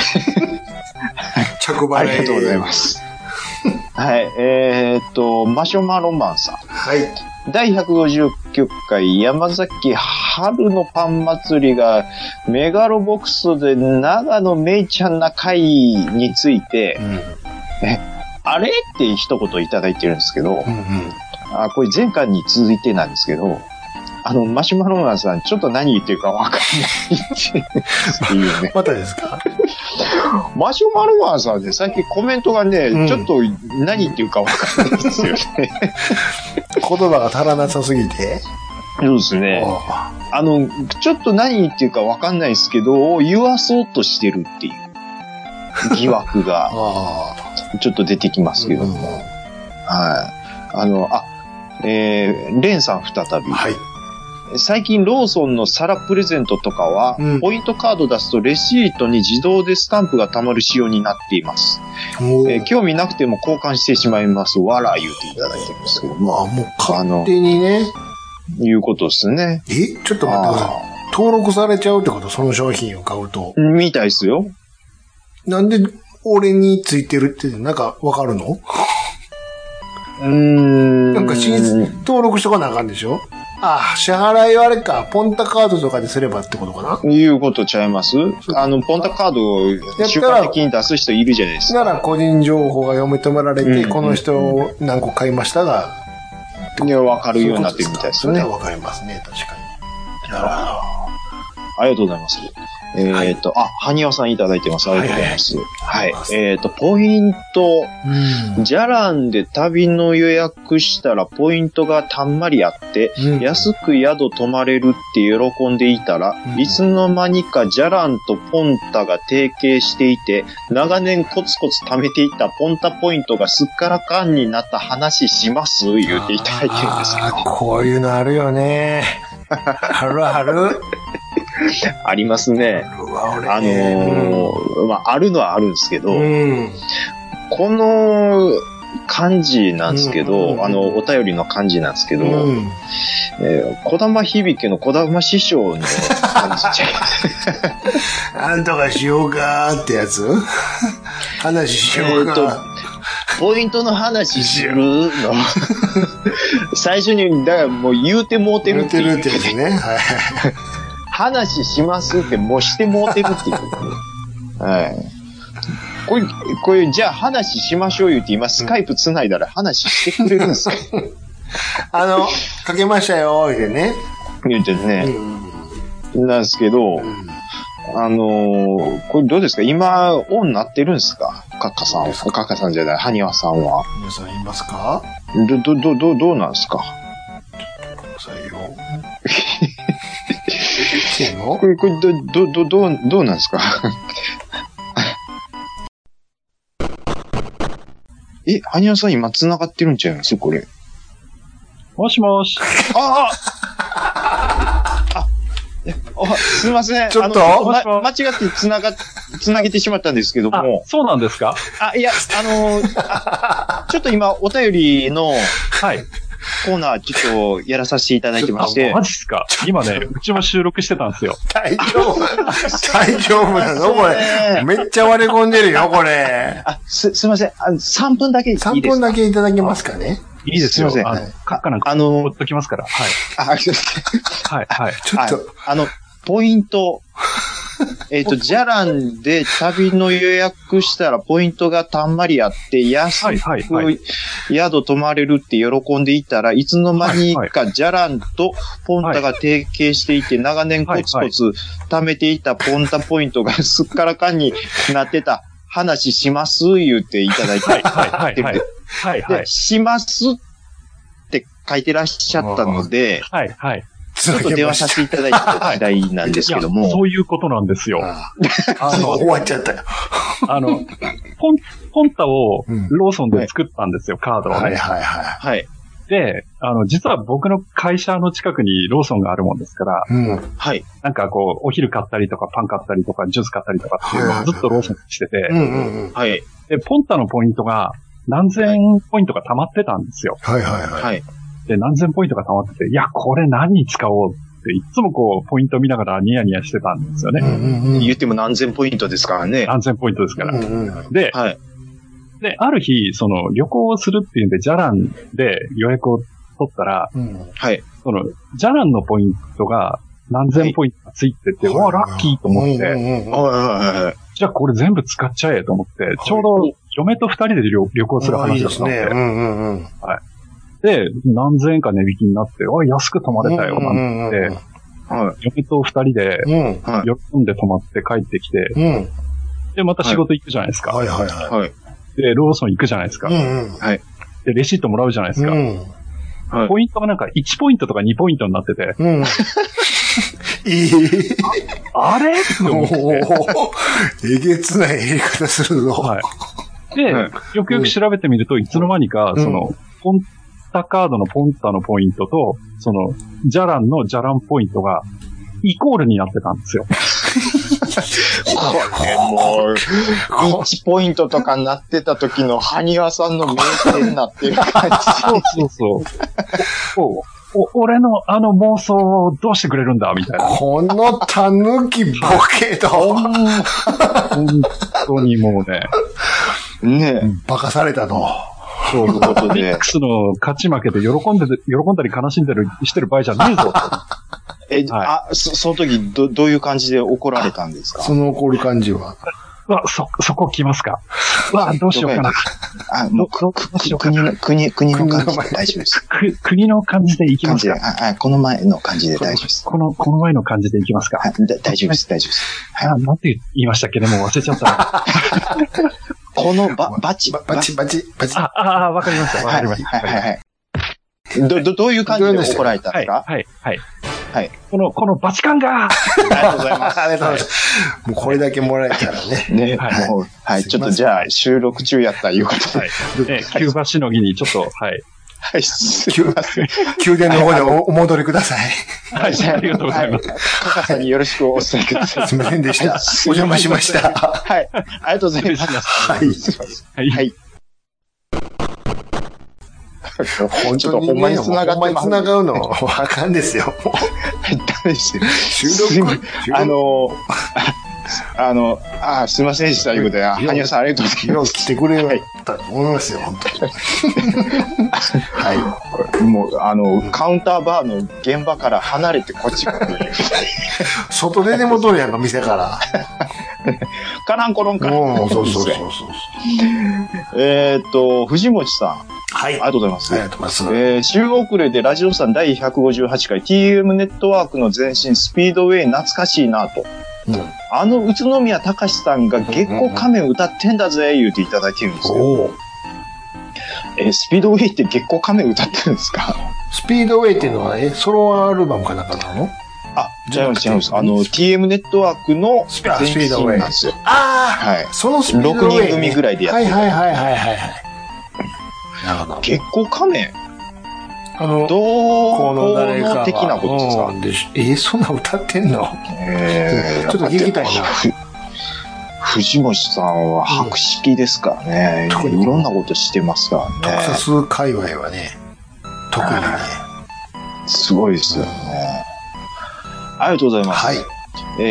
着払い。 ありがとうございます。はい、マシュマロマンさん。 はい。 第159回山崎春のパン祭りがメガロボックスで長野めいちゃんな会について、あれって一言いただいてるんですけど、これ前回に続いてなんですけど、マシュマロマンさん、ちょっと何言ってるかわかんないっていうね。 またですか？ マシュマロマンさんね、最近コメントがね、ちょっと何言ってるかわかんないですよね。 言葉が足らなさすぎて。 そうですね。ちょっと何言ってるかわかんないですけど、言わそうとしてるっていう疑惑が、ちょっと出てきますけども。はい。レンさん再び。はい。最近ローソンの皿プレゼントとかは、ポイントカード出すとレシートに自動でスタンプが貯まる仕様になっています。興味なくても交換してしまいます。わら言うていただいてますけど。 もう勝手にね。 いうことですね。 ちょっと待ってください。登録されちゃうってこと？その商品を買うと。 みたいですよ。 なんで俺についてるってなんかわかるの？なんか登録しとかなあかんでしょ？支払いはあれか、ポンタカードとかですればってことかな？いうことちゃいます？ポンタカードを習慣的に出す人いるじゃないですか。 なら個人情報が読み止められて、この人何個買いましたが、 わかるようになってるみたいですね。 それはわかりますね、確かに。なるほど。 ありがとうございます。はにわさんいただいてます。ありがとうございます。はい。ポイント。じゃらんで旅の予約したらポイントがたんまりあって、安く宿泊まれるって喜んでいたら、いつの間にかじゃらんとポンタが提携していて、長年コツコツ貯めていたポンタポイントがすっからかんになった話します言うていただいてるんですけど。 こういうのあるよね。ある。 ありますね。あるのはあるんですけど、この漢字なんですけど、お便りの漢字なんですけど、小玉響の小玉師匠の漢字ちゃいなんとかしようかーってやつ話しようか。 ポイントの話するの最初に、だからもう言うてもうてるっていう。 言うてるってやつね。はい。 話しますってもうしてもうてるっていう。はい。これ、じゃあ話しましょう言うて今スカイプ繋いだら話してくれるんですか？ かけましたよ、言うてね。 言うてね。なんですけど、これどうですか？今、オンなってるんですか？カッカさん。カッカさんじゃない、ハニワさんは。 皆さんいますか？ どうなんですか？ ちょっとくださいよ。 これ、どうなんですか？ハニワさん今繋がってるんちゃいますこれ。 もしもし。 すいません。 ちょっと間違って繋げてしまったんですけども。 そうなんですか？ いや、ちょっと今、お便りの、 はい。 コーナーちょっとやらさせていただいてまして。 マジっすか？今ね、うちも収録してたんですよ。 大丈夫なのこれ。めっちゃ割れ込んでるよ、これ。 すいません。3分だけいいですか？ 3 分だけいただけますかね？ いいですよ。 すいません。 カッカなんか、ほっときますから。はい。 すいません。 はい。 ちょっと。 ポイント。じゃらんで旅の予約したらポイントがたんまりあって、安く宿泊まれるって喜んでいたら、いつの間にかじゃらんとポンタが提携していて、長年コツコツ貯めていたポンタポイントがすっからかんになってた話します言っていただいて。 はい。 しますって書いてらっしゃったので、 はい。 ちょっと電話させていただいた時代なんですけども。 そういうことなんですよ。 終わっちゃったよ。 ポンタをローソンで作ったんですよ、カードをね。 はいはいはい。 はい。 で、実は僕の会社の近くにローソンがあるもんですから、 はい。 なんかこう、お昼買ったりとか、パン買ったりとか、ジュース買ったりとかっていうのをずっとローソンしてて、 はい。 で、ポンタのポイントが、何千ポイントが溜まってたんですよ。 はいはいはい。 はい。 で、何千ポイントが溜まってて、いや、これ何に使おうっていつもこう、ポイント見ながらニヤニヤしてたんですよね。 言っても何千ポイントですからね。 何千ポイントですから。で、 はい。 で、ある日、旅行をするっていうんで、ジャランで予約を取ったら、 はい。 ジャランのポイントが何千ポイントがついてて、わあ、ラッキーと思って、じゃあこれ全部使っちゃえと思って、ちょうど嫁と二人で旅行する話だったんで、はい。で、何千円か値引きになって、安く泊まれたよ、なんて、嫁と二人で、喜んで泊まって帰ってきて、で、また仕事行くじゃないですか。 はいはいはい。 で、ローソン行くじゃないですか。 はい。 で、レシートもらうじゃないですか。ポイントがなんか1ポイントとか2ポイントになってて。あれって思って。 えげつないやり方するぞ。はい。 で、よくよく調べてみると、いつの間にか、ポンタカードのポンタのポイントと、ジャランのジャランポイントが、イコールになってたんですよ。 これもう、1ポイントとかになってた時のハニワさんの名店になってる感じ。 そう。俺の妄想をどうしてくれるんだみたいな。 このタヌキボケと。 本当にもうね。 ねえ。 バカされたと。 そういうことで。 ミックスの勝ち負けで喜んだり悲しんでるしてる場合じゃねえぞ。 その時どういう感じで怒られたんですか？ その怒る感じは。 そこ来ますか。どうしようかな。 国の感じで大丈夫です。 国の感じでいきますか。 この前の感じで大丈夫です。 この前の感じでいきますか。 大丈夫です、大丈夫です。 なんて言いましたっけね、もう忘れちゃった。 このバチ。 わかりました。 わかりました。 はい。どういう感じで怒られたんですか？はい。 このバチカンがありがとうございます。 ありがとうございます。もうこれだけもらえたらね。 はい。ちょっとじゃあ、収録中やったらいうことで。キューバしのぎにちょっと、はい。 はい、すいません。 宮殿の方にお戻りください。 はい、ありがとうございます。 カカさんによろしくお伝えください。 すみませんでした。お邪魔しました。 はい。ありがとうございます。はい。 本当にほんまに繋がうのあかんですよ。 ダメですよ。 収録すいませんでした、いうことで、羽生さんありがとうございます。 来てくれたと思いますよ、本当に。 はい。もう、カウンターバーの現場から離れてこっち来る。 外出てもとるやんか、店から。 カランコロンから。 そう。 藤本さん。 はい。 ありがとうございます。 ありがとうございます。 週遅れでラジオさん第158回 TM ネットワークの前身スピードウェイ懐かしいなと。宇都宮隆さんが月光仮面歌ってんだぜ、言うていただいてるんですよ。スピードウェイって月光仮面歌ってるんですか？ スピードウェイっていうのは、ソロアルバムかなんかなの？ 違います。TM ネットワークの前身なんですよ。 はい。そのスピードウェイ。 6人組ぐらいでやってる。 はい。なるほど。 月光仮面どうの的なことですか？ そんな歌ってんの？ちょっと聞きたいな。 藤本さんは博識ですからね。いろんなことしてますからね。 特撮界隈はね、特にね。 すごいですよね。ありがとうございます。はい。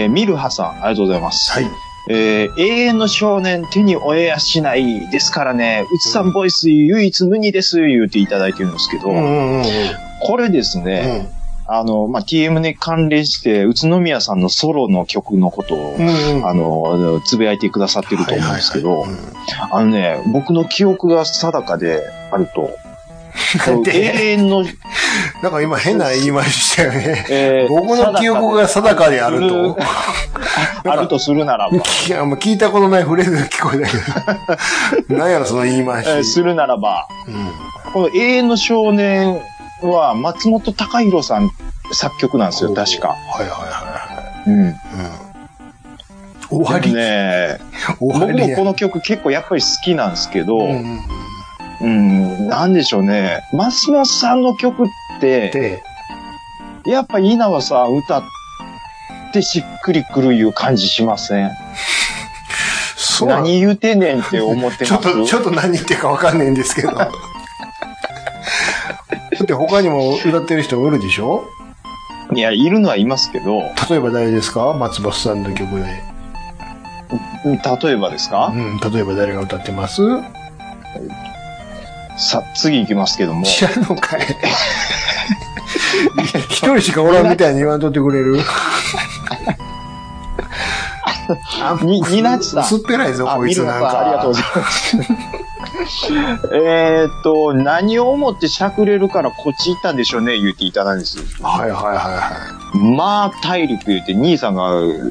ミルハさん、ありがとうございます。はい。永遠の少年手に負えやしないですからね、うつさんボイス唯一無二です、言うていただいてるんですけど、これですね、TM に関連して、宇都宮さんのソロの曲のことを、つぶやいてくださってると思うんですけど、僕の記憶が定かであると、永遠の、 なんか今変な言い回ししたよね。僕の記憶が定かであると。 あるとするならば。 聞いたことないフレーズが聞こえたけど。何やろその言い回し。 するならば、この永遠の少年は松本隆弘さん作曲なんですよ、確か。 はいはいはい。 うん。 終わりね。僕もこの曲結構やっぱり好きなんですけど、なんでしょうね。松本さんの曲って、やっぱ稲葉さん歌ってしっくりくるいう感じしません？そう。何言うてんねんって思ってます？ ちょっと何言ってるかわかんないんですけど。だって他にも歌ってる人もいるでしょ？ いや、いるのはいますけど。 例えば誰ですか？松本さんの曲で。 例えばですか？ 例えば誰が歌ってます？ さ、次行きますけども。 知らんのかい。一人しかおらんみたいに言わんとってくれる？ ニナチさん。 薄っぺらいぞ、こいつなんか。 ありがとうございます。何を思ってしゃくれるからこっち行ったんでしょうね、言っていただんです。 はいはいはいはい。 まあ、大陸言って、兄さんが、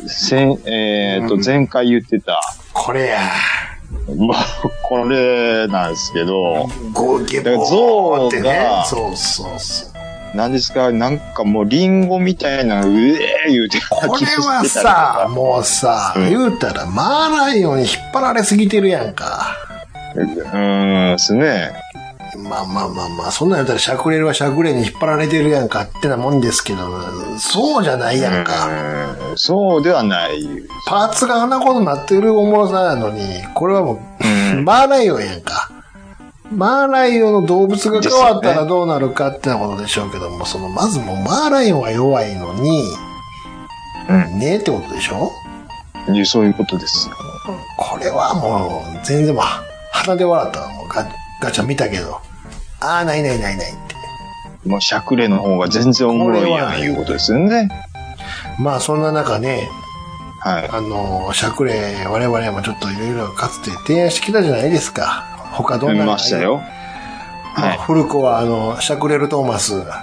前回言ってた。 これや。 まあ、これなんですけど。 象が、そうそうそう。 何ですか、なんかもうリンゴみたいな、言うてこれはさ、もうさ、言うたら、マーライオンに引っ張られすぎてるやんか。 ですね。 まあ、そんなん言ったら、しゃくれるはしゃくれに引っ張られてるやんかってなもんですけど、そうじゃないやんか。 そうではない。 パーツがあんなことになってるおもろさなのに、これはもう、マーライオンやんか。マーライオンの動物が変わったらどうなるかってなことでしょうけども、まずもうマーライオンは弱いのに、ねえってことでしょ？ そういうことですよ。 これはもう、全然鼻で笑ったわ。もうガチャ見たけど。ないって。 もうしゃくれの方が全然おもろいやん、いうことですよね。 まあそんな中ね、 はい。 しゃくれ、我々もちょっといろいろかつて提案してきたじゃないですか。他どんなの見ましたよ。 はい。古子はしゃくれるトーマス。はい。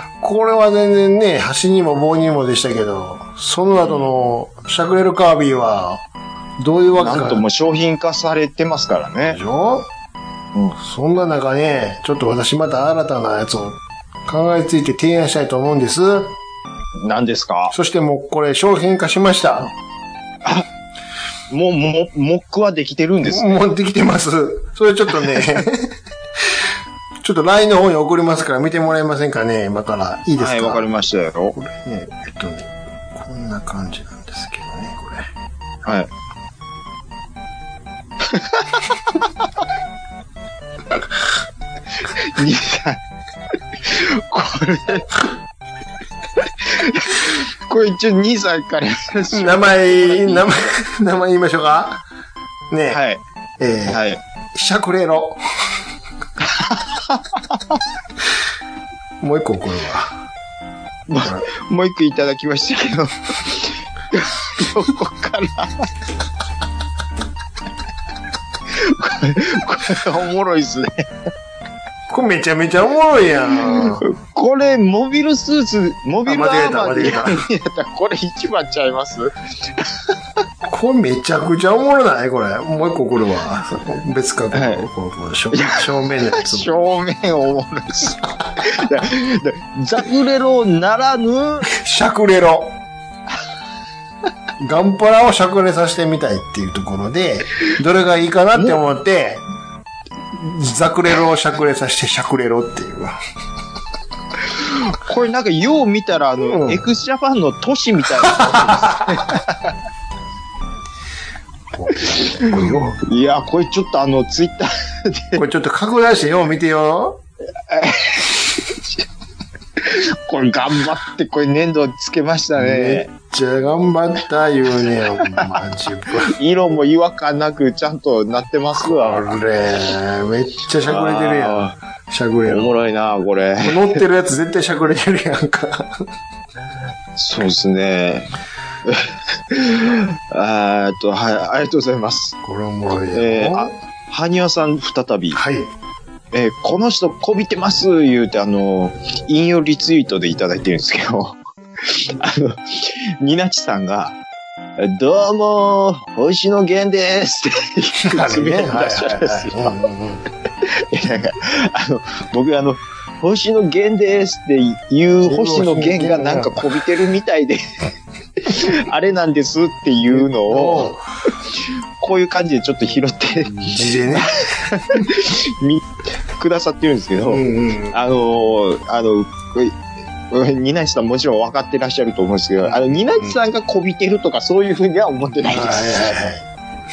これは全然ね、端にも棒にもでしたけど、その後のしゃくれるカービィは、どういうわけか。 なんとも商品化されてますからね。 でしょ？そんな中ね、ちょっと私また新たなやつを考えついて提案したいと思うんです。 何ですか？ そしてもうこれ商品化しました。 もう、モックはできてるんですね。 もうできてます。それちょっとね、ちょっと LINE の方に送りますから見てもらえませんかね、今から。いいですか？ はい、わかりましたよ。 これね、こんな感じなんですけどね、これ。 はい。兄さん、これ一応兄さんから名前言いましょうかねえ。 はい。はい。 しゃくれろ。もう一個これは。 もう一個いただきましたけど、どこからこれおもろいっすね。 これめちゃめちゃおもろいやん。 これ、モビルスーツ、モビルアーマーでやったらこれ一番ちゃいます？ これめちゃくちゃおもろないこれ。もう一個これは。別か、 はい、 この正面のやつ。 正面おもろいっす。ザクレロならぬ、 シャクレロ。ガンプラをしゃくれさせてみたいっていうところで、どれがいいかなって思って、ザクレロをしゃくれさせてシャクレロっていう。 これなんかよう見たらエクスジャパンの都市みたいな。いや、これちょっとツイッターで。 これちょっと拡大してよう見てよ。 これ頑張ってこれ粘土つけましたね。 めっちゃ頑張った言うねん。マジ色も違和感なくちゃんとなってますわ。 これ、めっちゃしゃくれてるやん。しゃくれる。 おもろいな、これ。 乗ってるやつ絶対しゃくれてるやんか。 そうですね。はい、ありがとうございます。 これおもろいよ。 はにわさん再び。 はい。 この人こびてます言うて引用リツイートでいただいてるんですけど、ニナチさんが、どうも、星野源ですってつぶやいてらっしゃるんですよ。僕星野源ですっていう星野源がなんかこびてるみたいで、あれなんですっていうのを、こういう感じでちょっと拾って、 字でね。 くださってるんですけど、ニナチさんもちろん分かってらっしゃると思うんですけど、ニナチさんがこびてるとかそういうふうには思ってないです。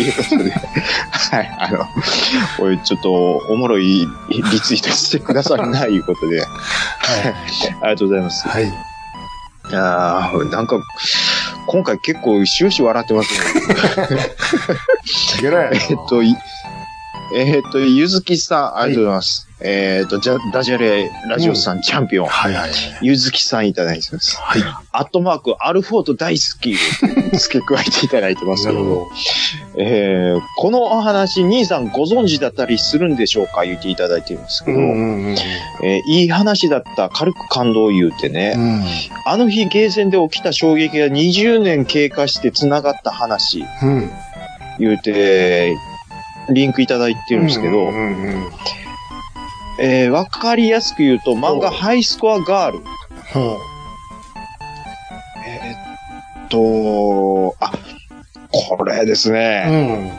いうことで、はい、これちょっとおもろいリツイートしてくださるな、いうことで、はい、ありがとうございます。はい。なんか、今回結構終始笑ってますね。 ゲラやな。 ゆずきさん、ありがとうございます。ダジャレラジオさん、チャンピオン。はいはい。ゆずきさんいただいてます。はい。アルフォート大好きを付け加えていただいてますけど。このお話、兄さんご存知だったりするんでしょうか言っていただいていますけど。いい話だった、軽く感動を言うてね。あの日ゲーセンで起きた衝撃が20年経過して繋がった話。言うて、リンクいただいてるんですけど、わかりやすく言うと、漫画ハイスコアガール。これですね。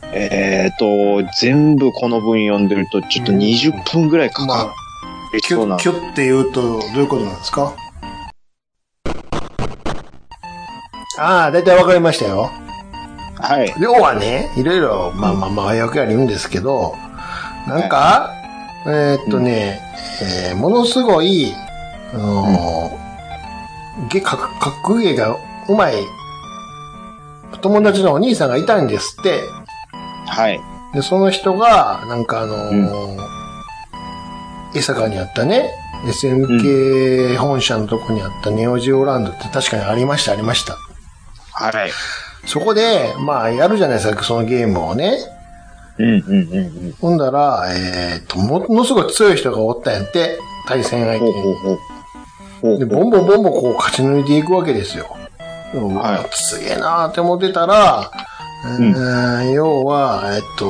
全部この文読んでると、ちょっと20分ぐらいかかる。 キュッて言うと、どういうことなんですか？だいたいわかりましたよ。はい。要はね、いろいろ、役割あるんですけど、なんか、ものすごい、格ゲーがうまい友達のお兄さんがいたんですって。はい。で、その人が、なんか江坂にあったね、SNK 本社のとこにあったネオジオランドって確かにありました。はい。そこで、やるじゃないですか、そのゲームをね。ほんだら、ものすごい強い人がおったんやって、対戦相手に。で、ボンボンこう勝ち抜いていくわけですよ。はい。すげえなーって思ってたら、要は、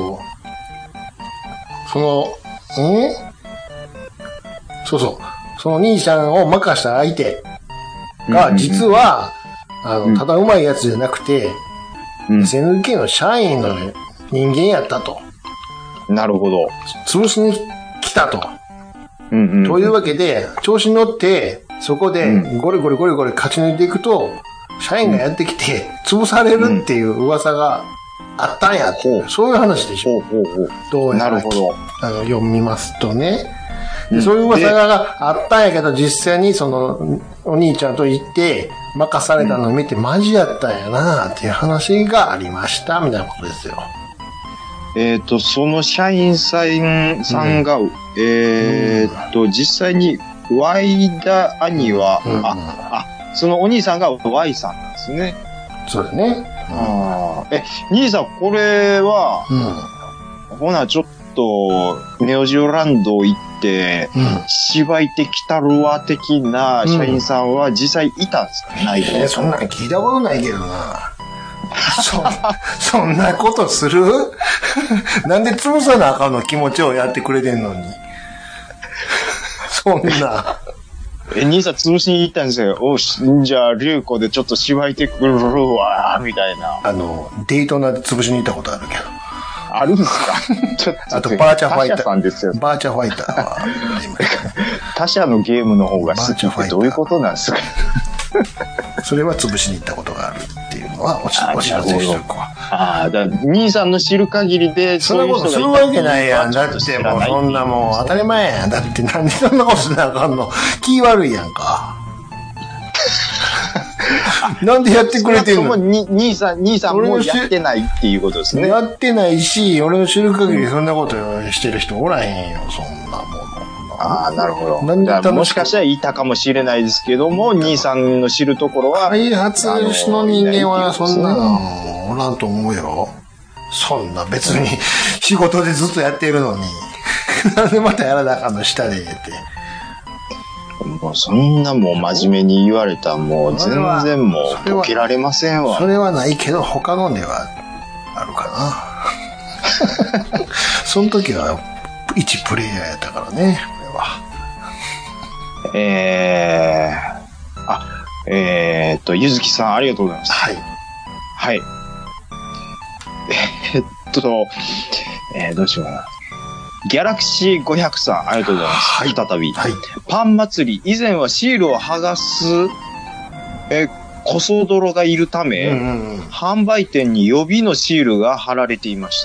その兄さんを任した相手が、実は、ただ上手いやつじゃなくて、SNK の社員の人間やったと。 なるほど。 潰しに来たと。というわけで、調子に乗って、そこでゴリゴリ勝ち抜いていくと、社員がやってきて、潰されるっていう噂があったんやって、そういう話でしょ。どうやら。なるほど。読みますとね。そういう噂があったんやけど、実際にその、お兄ちゃんと行って、任されたのを見てマジやったんやなっていう話がありました、みたいなことですよ。 その社員さんが、実際に Y 田兄は、そのお兄さんが Y さんなんですね。 そうだね。 兄さん、これは、ほな、ちょっと、ネオジオランド行って、芝居てきたるわ的な社員さんは実際いたんですか？ないで。 そんなの聞いたことないけどな。そんなことする？なんで潰さなあかんの気持ちをやってくれてんのに。そんな。 兄さん潰しに行ったんですよ。じゃあ、龍子でちょっと芝居てくるわ、みたいな。 デイトナで潰しに行ったことあるけど。 あるんですか？ちょっと。 あと、バーチャファイター。 さんですよ。 バーチャファイターは。 他社のゲームの方が好きってどういうことなんですか？ それは潰しに行ったことがあるっていうのはお知らせしておくわ。 兄さんの知る限りで、 そういうことするわけないやん。だってもうそんなもう当たり前やん。だってなんでそんなことしなあかんの？気悪いやんか。なんでやってくれてんの？ 兄さんもうやってないっていうことですね。 やってないし、俺の知る限りそんなことしてる人おらへんよ、そんなもの。 なるほど。もしかしたらいたかもしれないですけども、兄さんの知るところは。 開発の人間はそんなのおらんと思うよ。そんな別に仕事でずっとやってるのに。なんでまたやらなあかんの下でって。 もうそんなもう真面目に言われたらもう全然もう解けられませんわ。 それはないけど他のではあるかな。その時は一プレイヤーやったからね。 ゆずきさんありがとうございます。 はい。 はい。どうしようかな。ギャラクシー500さん、ありがとうございます。はい。再び。はい。パン祭り、以前はシールを剥がす、コソ泥がいるため、販売店に予備のシールが貼られていました。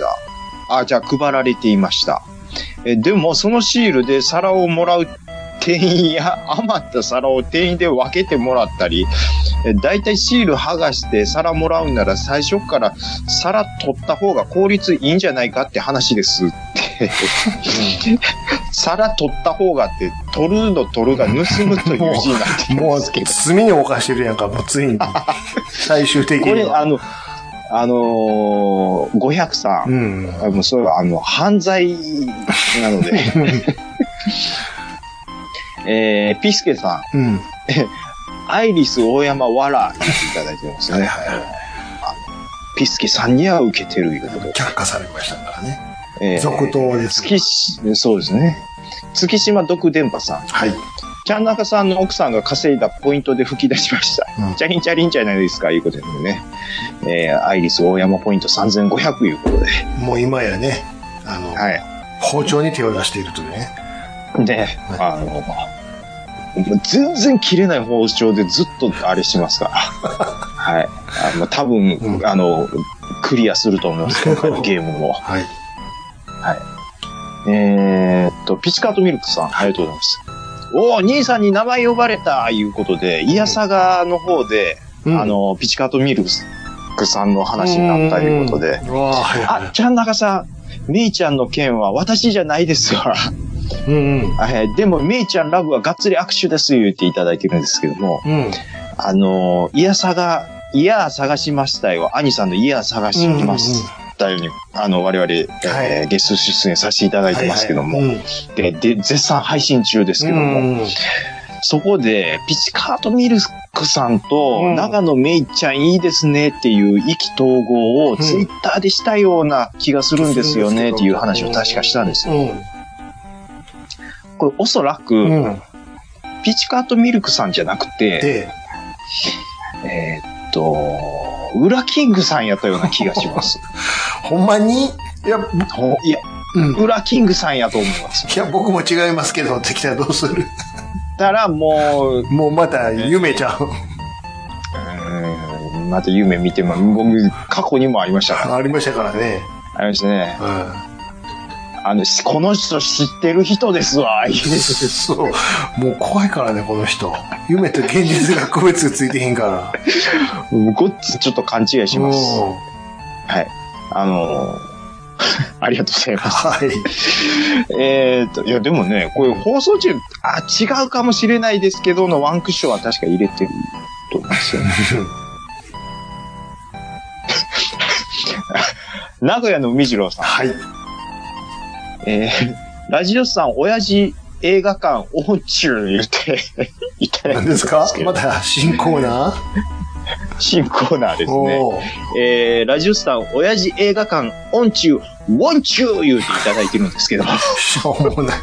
配られていました。でも、そのシールで皿をもらう店員や余った皿を店員で分けてもらったり、だいたいシール剥がして皿もらうなら最初から皿取った方が効率いいんじゃないかって話ですって。皿取った方がって、取るが盗むという字になってるんですけど。 もう罪に犯してるやんか、もうついに。最終的に。 これ500さん。それは犯罪なので。ピスケさん。アイリス大山わら言っていただいてますね。ピスケさんには受けてるいうことで。 却下されましたからね。続投です。 そうですね。月島毒電波さん。はい。ちゃんなかさんの奥さんが稼いだポイントで吹き出しました。チャリンチャリンじゃないですか、いうことでね。アイリス大山ポイント3500いうことで。 もう今やね、はい。包丁に手を出しているというね。 で、全然切れない包丁でずっとあれしますから。はい。多分、クリアすると思いますけど、ゲームも。はい。はい。ピチカートミルクさん、ありがとうございます。兄さんに名前呼ばれた、いうことで、イヤサガの方で、ピチカートミルクさんの話になったということで、ちゃんなかさん、メイちゃんの件は私じゃないですわ。でも、メイちゃんラブはがっつり握手です言っていただいてるんですけども、イヤ探しましたよ。兄さんのイヤ探しましたように、我々、ゲスト出演させていただいてますけども、で、絶賛配信中ですけども、そこで、ピチカートミルクさんと、長野めいちゃんいいですねっていう意気投合をツイッターでしたような気がするんですよねっていう話を確かしたんですよ。これおそらく、ピチカートミルクさんじゃなくて、ウラキングさんやったような気がします。 ほんまにいや、 ウラキングさんやと思います。 いや、僕も違いますけど、ってきたらどうする？ だからもうまた夢ちゃん。 また夢見ても、僕、過去にもありましたから。 ありましたからね。 ありましたね。この人知ってる人ですわ。 そう。もう怖いからね、この人。夢と現実が区別ついてへんから。 ごっつちょっと勘違いします。はい。ありがとうございます。はい。いや、でもね、こういう放送中、違うかもしれないですけどのワンクッションは確か入れてると思いますよね。名古屋の海次郎さん。はい。ラジオさん、親父映画館オーチュー言っていただいてます。何ですか？また新コーナー？ 新コーナーですね。ラジオさん、親父映画館オンチュー、ウォンチュー言っていただいてるんですけど。 しょうもない。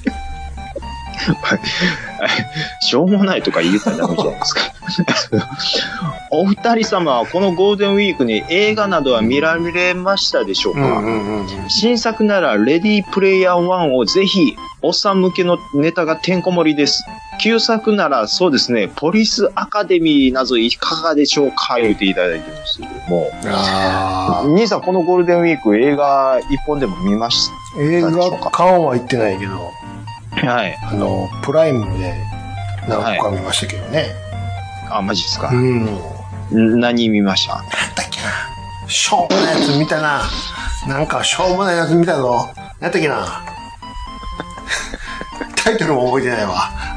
しょうもないとか言ったらダメじゃないですか。お二人様はこのゴールデンウィークに映画などは見られましたでしょうか？新作ならレディープレイヤー1をぜひ、おっさん向けのネタがてんこ盛りです。旧作ならそうですね、ポリスアカデミーなどいかがでしょうか言っていただいてますけども。兄さんこのゴールデンウィーク映画一本でも見ましたでしょうか？ 映画館は行ってないけど。はい。プライムで何個か見ましたけどね。 マジですか？何見ました？ なんだっけな。しょうもないやつ見たな。なんかしょうもないやつ見たぞ。なんだっけな。タイトルも覚えてないわ。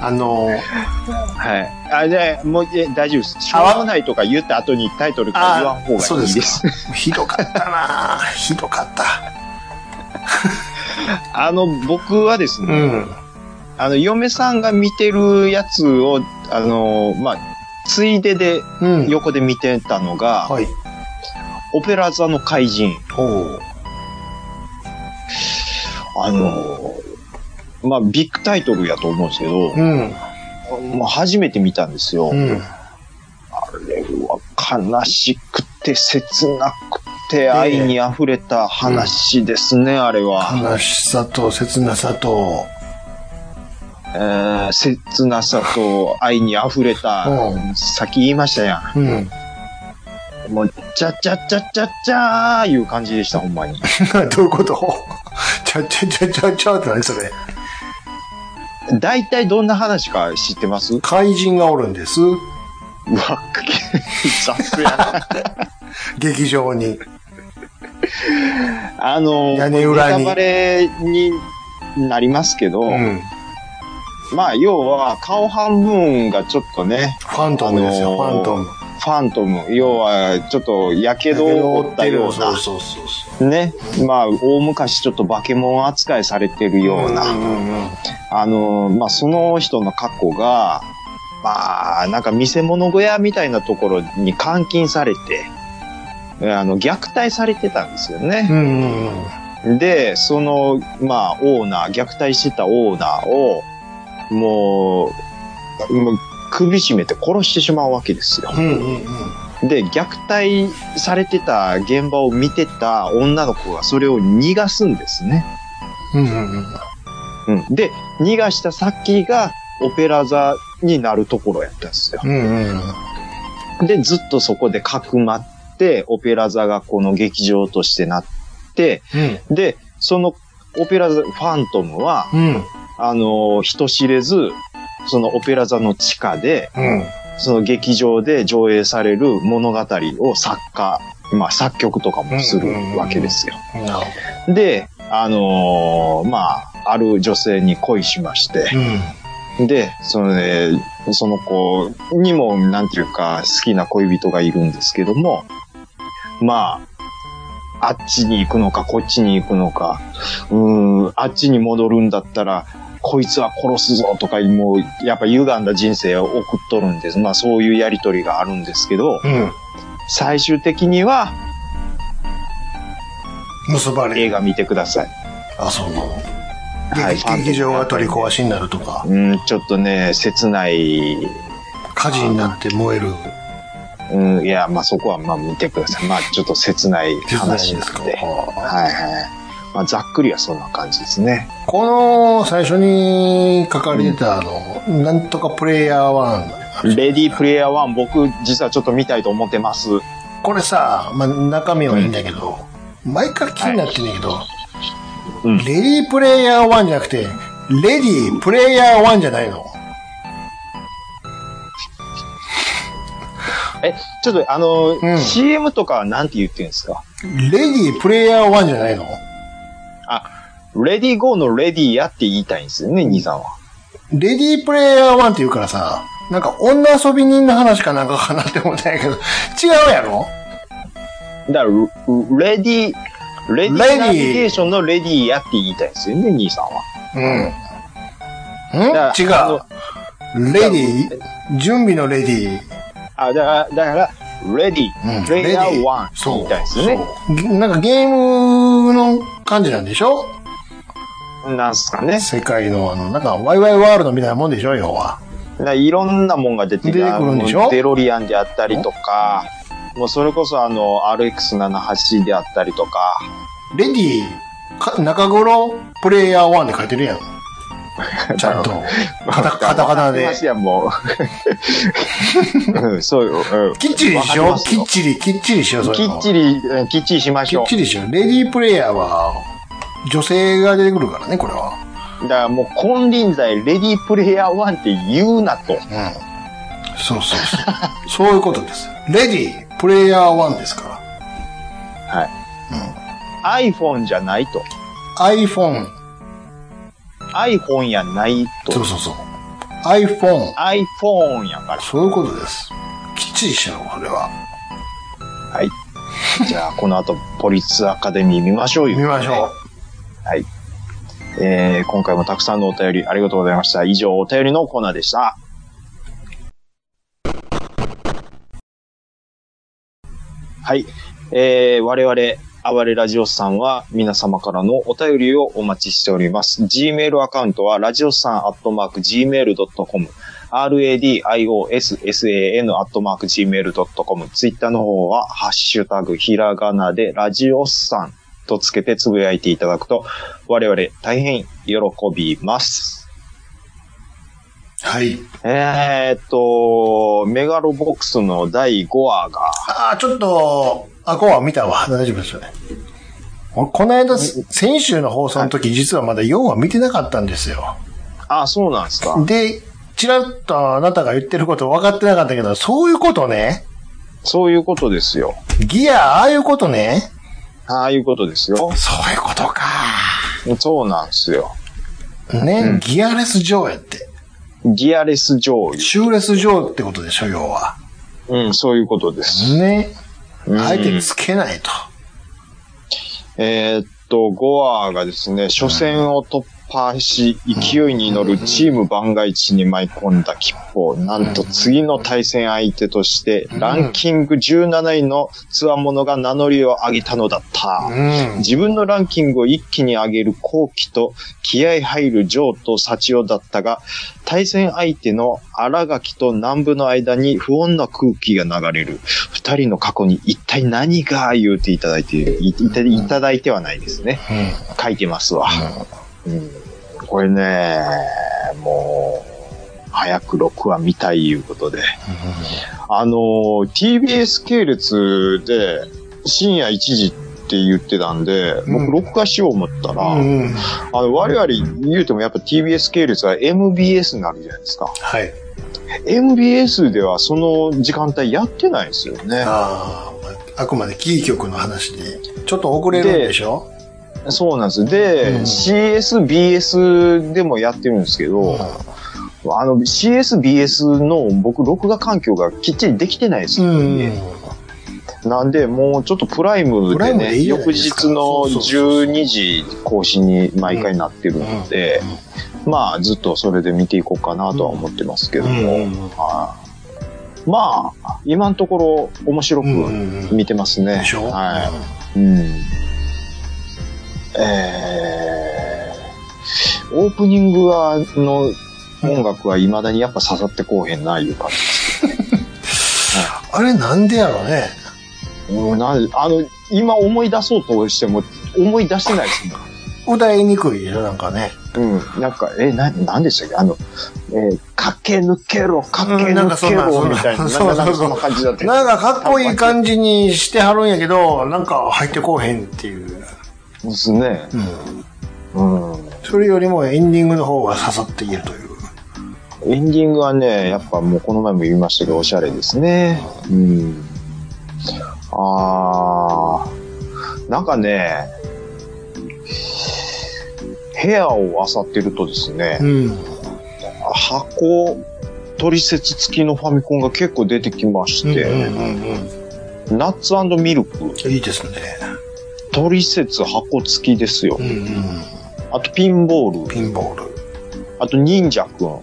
はい。じゃあ、もう、大丈夫です。しょうもないとか言った後にタイトルから言わん方がいいです。 ひどかったなひどかった。 僕はですね、嫁さんが見てるやつを、ついでで、横で見てたのが、オペラ座の怪人。ビッグタイトルやと思うんですけど、 もう初めて見たんですよ。あれは悲しくて切なくて愛に溢れた話ですね、あれは。 悲しさと切なさと、 切なさと愛に溢れた、さっき言いましたやん。もう、ちゃちゃちゃちゃちゃーいう感じでした、ほんまに。 どういうことちゃちゃちゃちゃちゃって何それ。 大体どんな話か知ってます？ 怪人がおるんです。 うわ、雑やな。 劇場に。 屋根裏に。ネタバレになりますけど、まあ、要は、顔半分がちょっとね。 ファントムですよ、ファントム。 ファントム。要は、ちょっと、やけどを負ったような。ね。まあ、大昔ちょっと化け物扱いされてるような。まあ、その人の過去が、まあ、なんか見せ物小屋みたいなところに監禁されて、虐待されてたんですよね。で、その、まあ、虐待してたオーナーを、もう首絞めて殺してしまうわけですよ。で、虐待されてた現場を見てた女の子がそれを逃がすんですね。で、逃がした先がオペラ座になるところやったんですよ。で、ずっとそこでかくまって、オペラ座がこの劇場としてなって、で、そのオペラ座、ファントムは、人知れず、そのオペラ座の地下で、その劇場で上映される物語を作曲とかもするわけですよ。で、ある女性に恋しまして、で、その子にも、なんていうか、好きな恋人がいるんですけども、まあ、あっちに行くのか、こっちに行くのか、あっちに戻るんだったら、こいつは殺すぞとか、もう、やっぱ歪んだ人生を送っとるんです。まあ、そういうやりとりがあるんですけど、最終的には、 結ばれる。 映画見てください。 あ、そうなの。劇場が取り壊しになるとか。 ちょっとね、切ない。 火事になって燃える。 いや、まあ、そこはまあ見てください。まあ、ちょっと切ない話ですので。まあ、ざっくりはそんな感じですね。 この最初に書かれてたなんとかプレイヤー1。 レディープレイヤー1、僕実はちょっと見たいと思ってます。 これさ、まあ、中身はいいんだけど、毎回気になってんだけど、レディープレイヤー1じゃなくて、レディープレイヤー1じゃないの？ ちょっとCM とかはなんて言ってるんですか？ レディープレイヤー1じゃないの？ レディーゴーのレディーやって言いたいんですよね、兄さんは。 レディープレイヤー1って言うからさ、なんか女遊び人の話かなんかかなって思ったんやけど、違うやろ？だから、 レディーナビゲーションのレディーやって言いたいんですよね、兄さんは。 違う。レディー準備のレディー。 だから、レディー、プレイヤー1って言いたいですよね。 なんかゲームの感じなんでしょ？ なんすかね。 世界のなんかワイワイワールドみたいなもんでしょ、要は。 いろんなもんが出てくるんでしょ？ デロリアンであったりとか、もうそれこそRX78 であったりとか。 レディー、中頃プレイヤー1で書いてるやん。ちゃんと。カタカナで。 そうよ。 きっちりしよう。きっちりしよう。 きっちりしましょう。 きっちりしよう。レディープレイヤーは、女性が出てくるからね、これは。 だからもう、金輪際、レディープレイヤー1って言うなと。 そう。そういうことです。レディープレイヤー1ですから。 はい。iPhone じゃないと。 iPhone やないと。 そう。iPhone やから。 そういうことです。きっちりしよう、これは。 はい。じゃあ、この後、ポリスアカデミー見ましょうよ。 見ましょう。はい。今回もたくさんのお便りありがとうございました。以上、お便りのコーナーでした。はい。我々、暴れラジオスさんは皆様からのお便りをお待ちしております。Gmail アカウントは、ラジオスさん@gmail.com、 radiossan@gmail.com。ツイッターの方は、ハッシュタグ、ひらがなで、ラジオスさんとつけてつぶやいていただくと、我々大変喜びます。 はい。 メガロボックスの第5話が。 ちょっと、5話見たわ。大丈夫ですよね。この間、先週の放送の時、実はまだ4話見てなかったんですよ。 そうなんですか。 で、ちらっとあなたが言ってること分かってなかったけど、そういうことね。 そういうことですよ。 ギア、ああいうことね。 ああいうことですよ。 そういうことか。 そうなんですよ。 ね、ギアレスジョーやって。 ギアレスジョー。 シューレスジョーってことでしょ、要は。 そういうことです。 ね。相手につけないと。 5話がですね、初戦を突破し、勢いに乗るチーム番外地に舞い込んだ吉報。なんと次の対戦相手として、ランキング17位のつわものが名乗りを上げたのだった。自分のランキングを一気に上げる後期と、気合入るジョーと幸男だったが、対戦相手の荒垣と南部の間に不穏な空気が流れる。二人の過去に一体何が言うていただいてはないですね。書いてますわ。これね、もう、早く6話見たいいうことで。TBS 系列で深夜1時って言ってたんで、僕録画しよう思ったら、我々言うてもやっぱ TBS 系列は MBS になるじゃないですか。 はい。 MBS ではその時間帯やってないですよね。 あくまでキー局の話で、ちょっと遅れるんでしょ？ そうなんです。で、CS、BS でもやってるんですけど、CS、BS の僕、録画環境がきっちりできてないですよね。なんで、もうちょっとプライムでね、翌日の12時更新に毎回なってるので、まあ、ずっとそれで見ていこうかなとは思ってますけども、まあ、今のところ面白く見てますね。はい。オープニングの音楽は未だにやっぱ刺さってこうへんないう感じですね。 あれなんでやろね。 今思い出そうとしても思い出してないですもん。歌いにくいよ、なんかね。 なんか、なんでしたっけ駆け抜けろ、駆け抜けろ、みたいな。そんな感じだった。 なんかかっこいい感じにしてはるんやけど、なんか入ってこうへんっていう。 ですね。 それよりもエンディングの方が刺さっているという。 エンディングはね、やっぱもうこの前も言いましたけど、おしゃれですね。なんかね、部屋を漁ってるとですね、箱取説付きのファミコンが結構出てきまして、ナッツ&ミルク。 いいですね。 取説箱付きですよ。あとピンボール。あと忍者くん。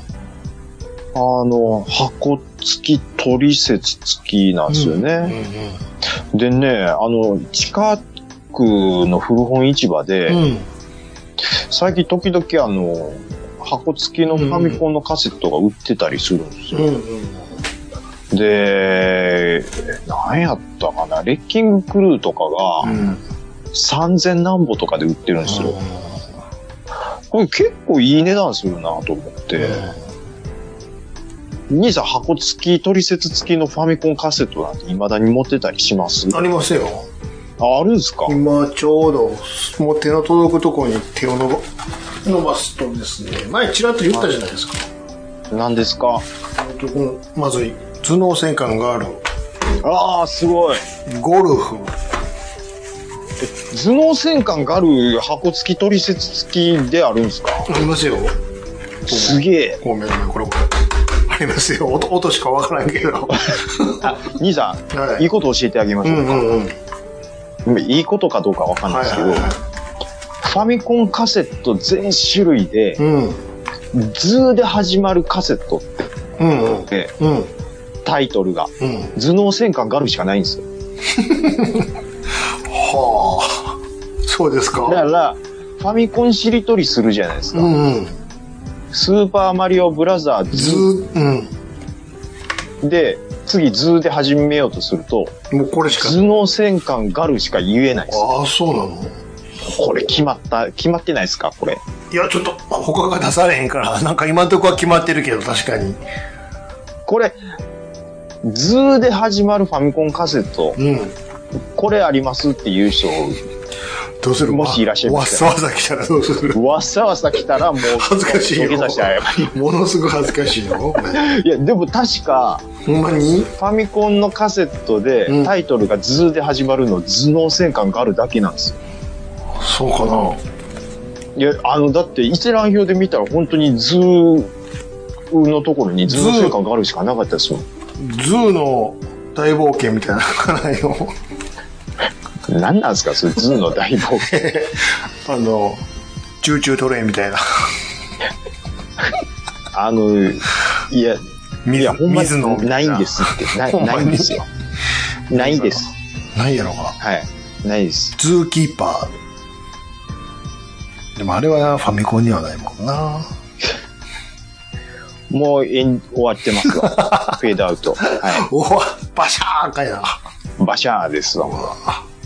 箱付き取説付きなんですよね。でね、近くの古本市場で、最近時々箱付きのファミコンのカセットが売ってたりするんですよ。で、何やったかな、レッキングクルーとかが3000何ぼとかで売ってるんですよ。これ結構いい値段するなと思って。兄さん箱付き取説付きのファミコンカセットなんて未だに持ってたりします？ ありますよ。 あるんですか？ 今ちょうどもう手の届くところに手を伸ばすとですね、前ちらっと言ったじゃないですか。 何ですか？ まず頭脳戦艦がある。 すごい。 ゴルフ。 頭脳戦艦ガル箱付き取説付きであるんですか？ ありますよ。 すげえ。 これありますよ。音しかわからんけど。 兄さん、いいこと教えてあげましょうか。いいことかどうかわかんないですけど、ファミコンカセット全種類で、図で始まるカセットって、タイトルが、頭脳戦艦ガルしかないんですよ。 はあ、そうですか。 だからファミコンしりとりするじゃないですか。 スーパーマリオブラザーズ。で、次図で始めようとすると、 もうこれしか。 頭脳戦艦ガルしか言えないです。 ああ、そうなの？ これ決まってないですかこれ。 いや、ちょっと、他が出されへんから、なんか今んとこは決まってるけど、確かに。 これ、図で始まるファミコンカセット。これありますっていう人、 どうする？ もしいらっしゃいましたら。わっさわさ来たらどうする？ わっさわさ来たらもう、 恥ずかしいよ。ものすごい恥ずかしいよ。 いや、でも確か、 ほんまに？ ファミコンのカセットで、タイトルが図で始まるの、頭脳戦艦ガルだけなんですよ。 そうかな。 いや、だって一覧表で見たら本当に図のところに頭脳戦艦ガルしかなかったですよ。 図の大冒険みたいなのがないよ。 何なんですかそれ、図の大冒険。 チューチュートレインみたいな。 いや、ほんまにないんですって。ないんですよ。ないです。 ないやろが。 はい。ないです。 ズーキーパー。でもあれはファミコンにはないもんな。 もう終わってますわ。フェードアウト。はい。 バシャーンかいな。 バシャーですわ。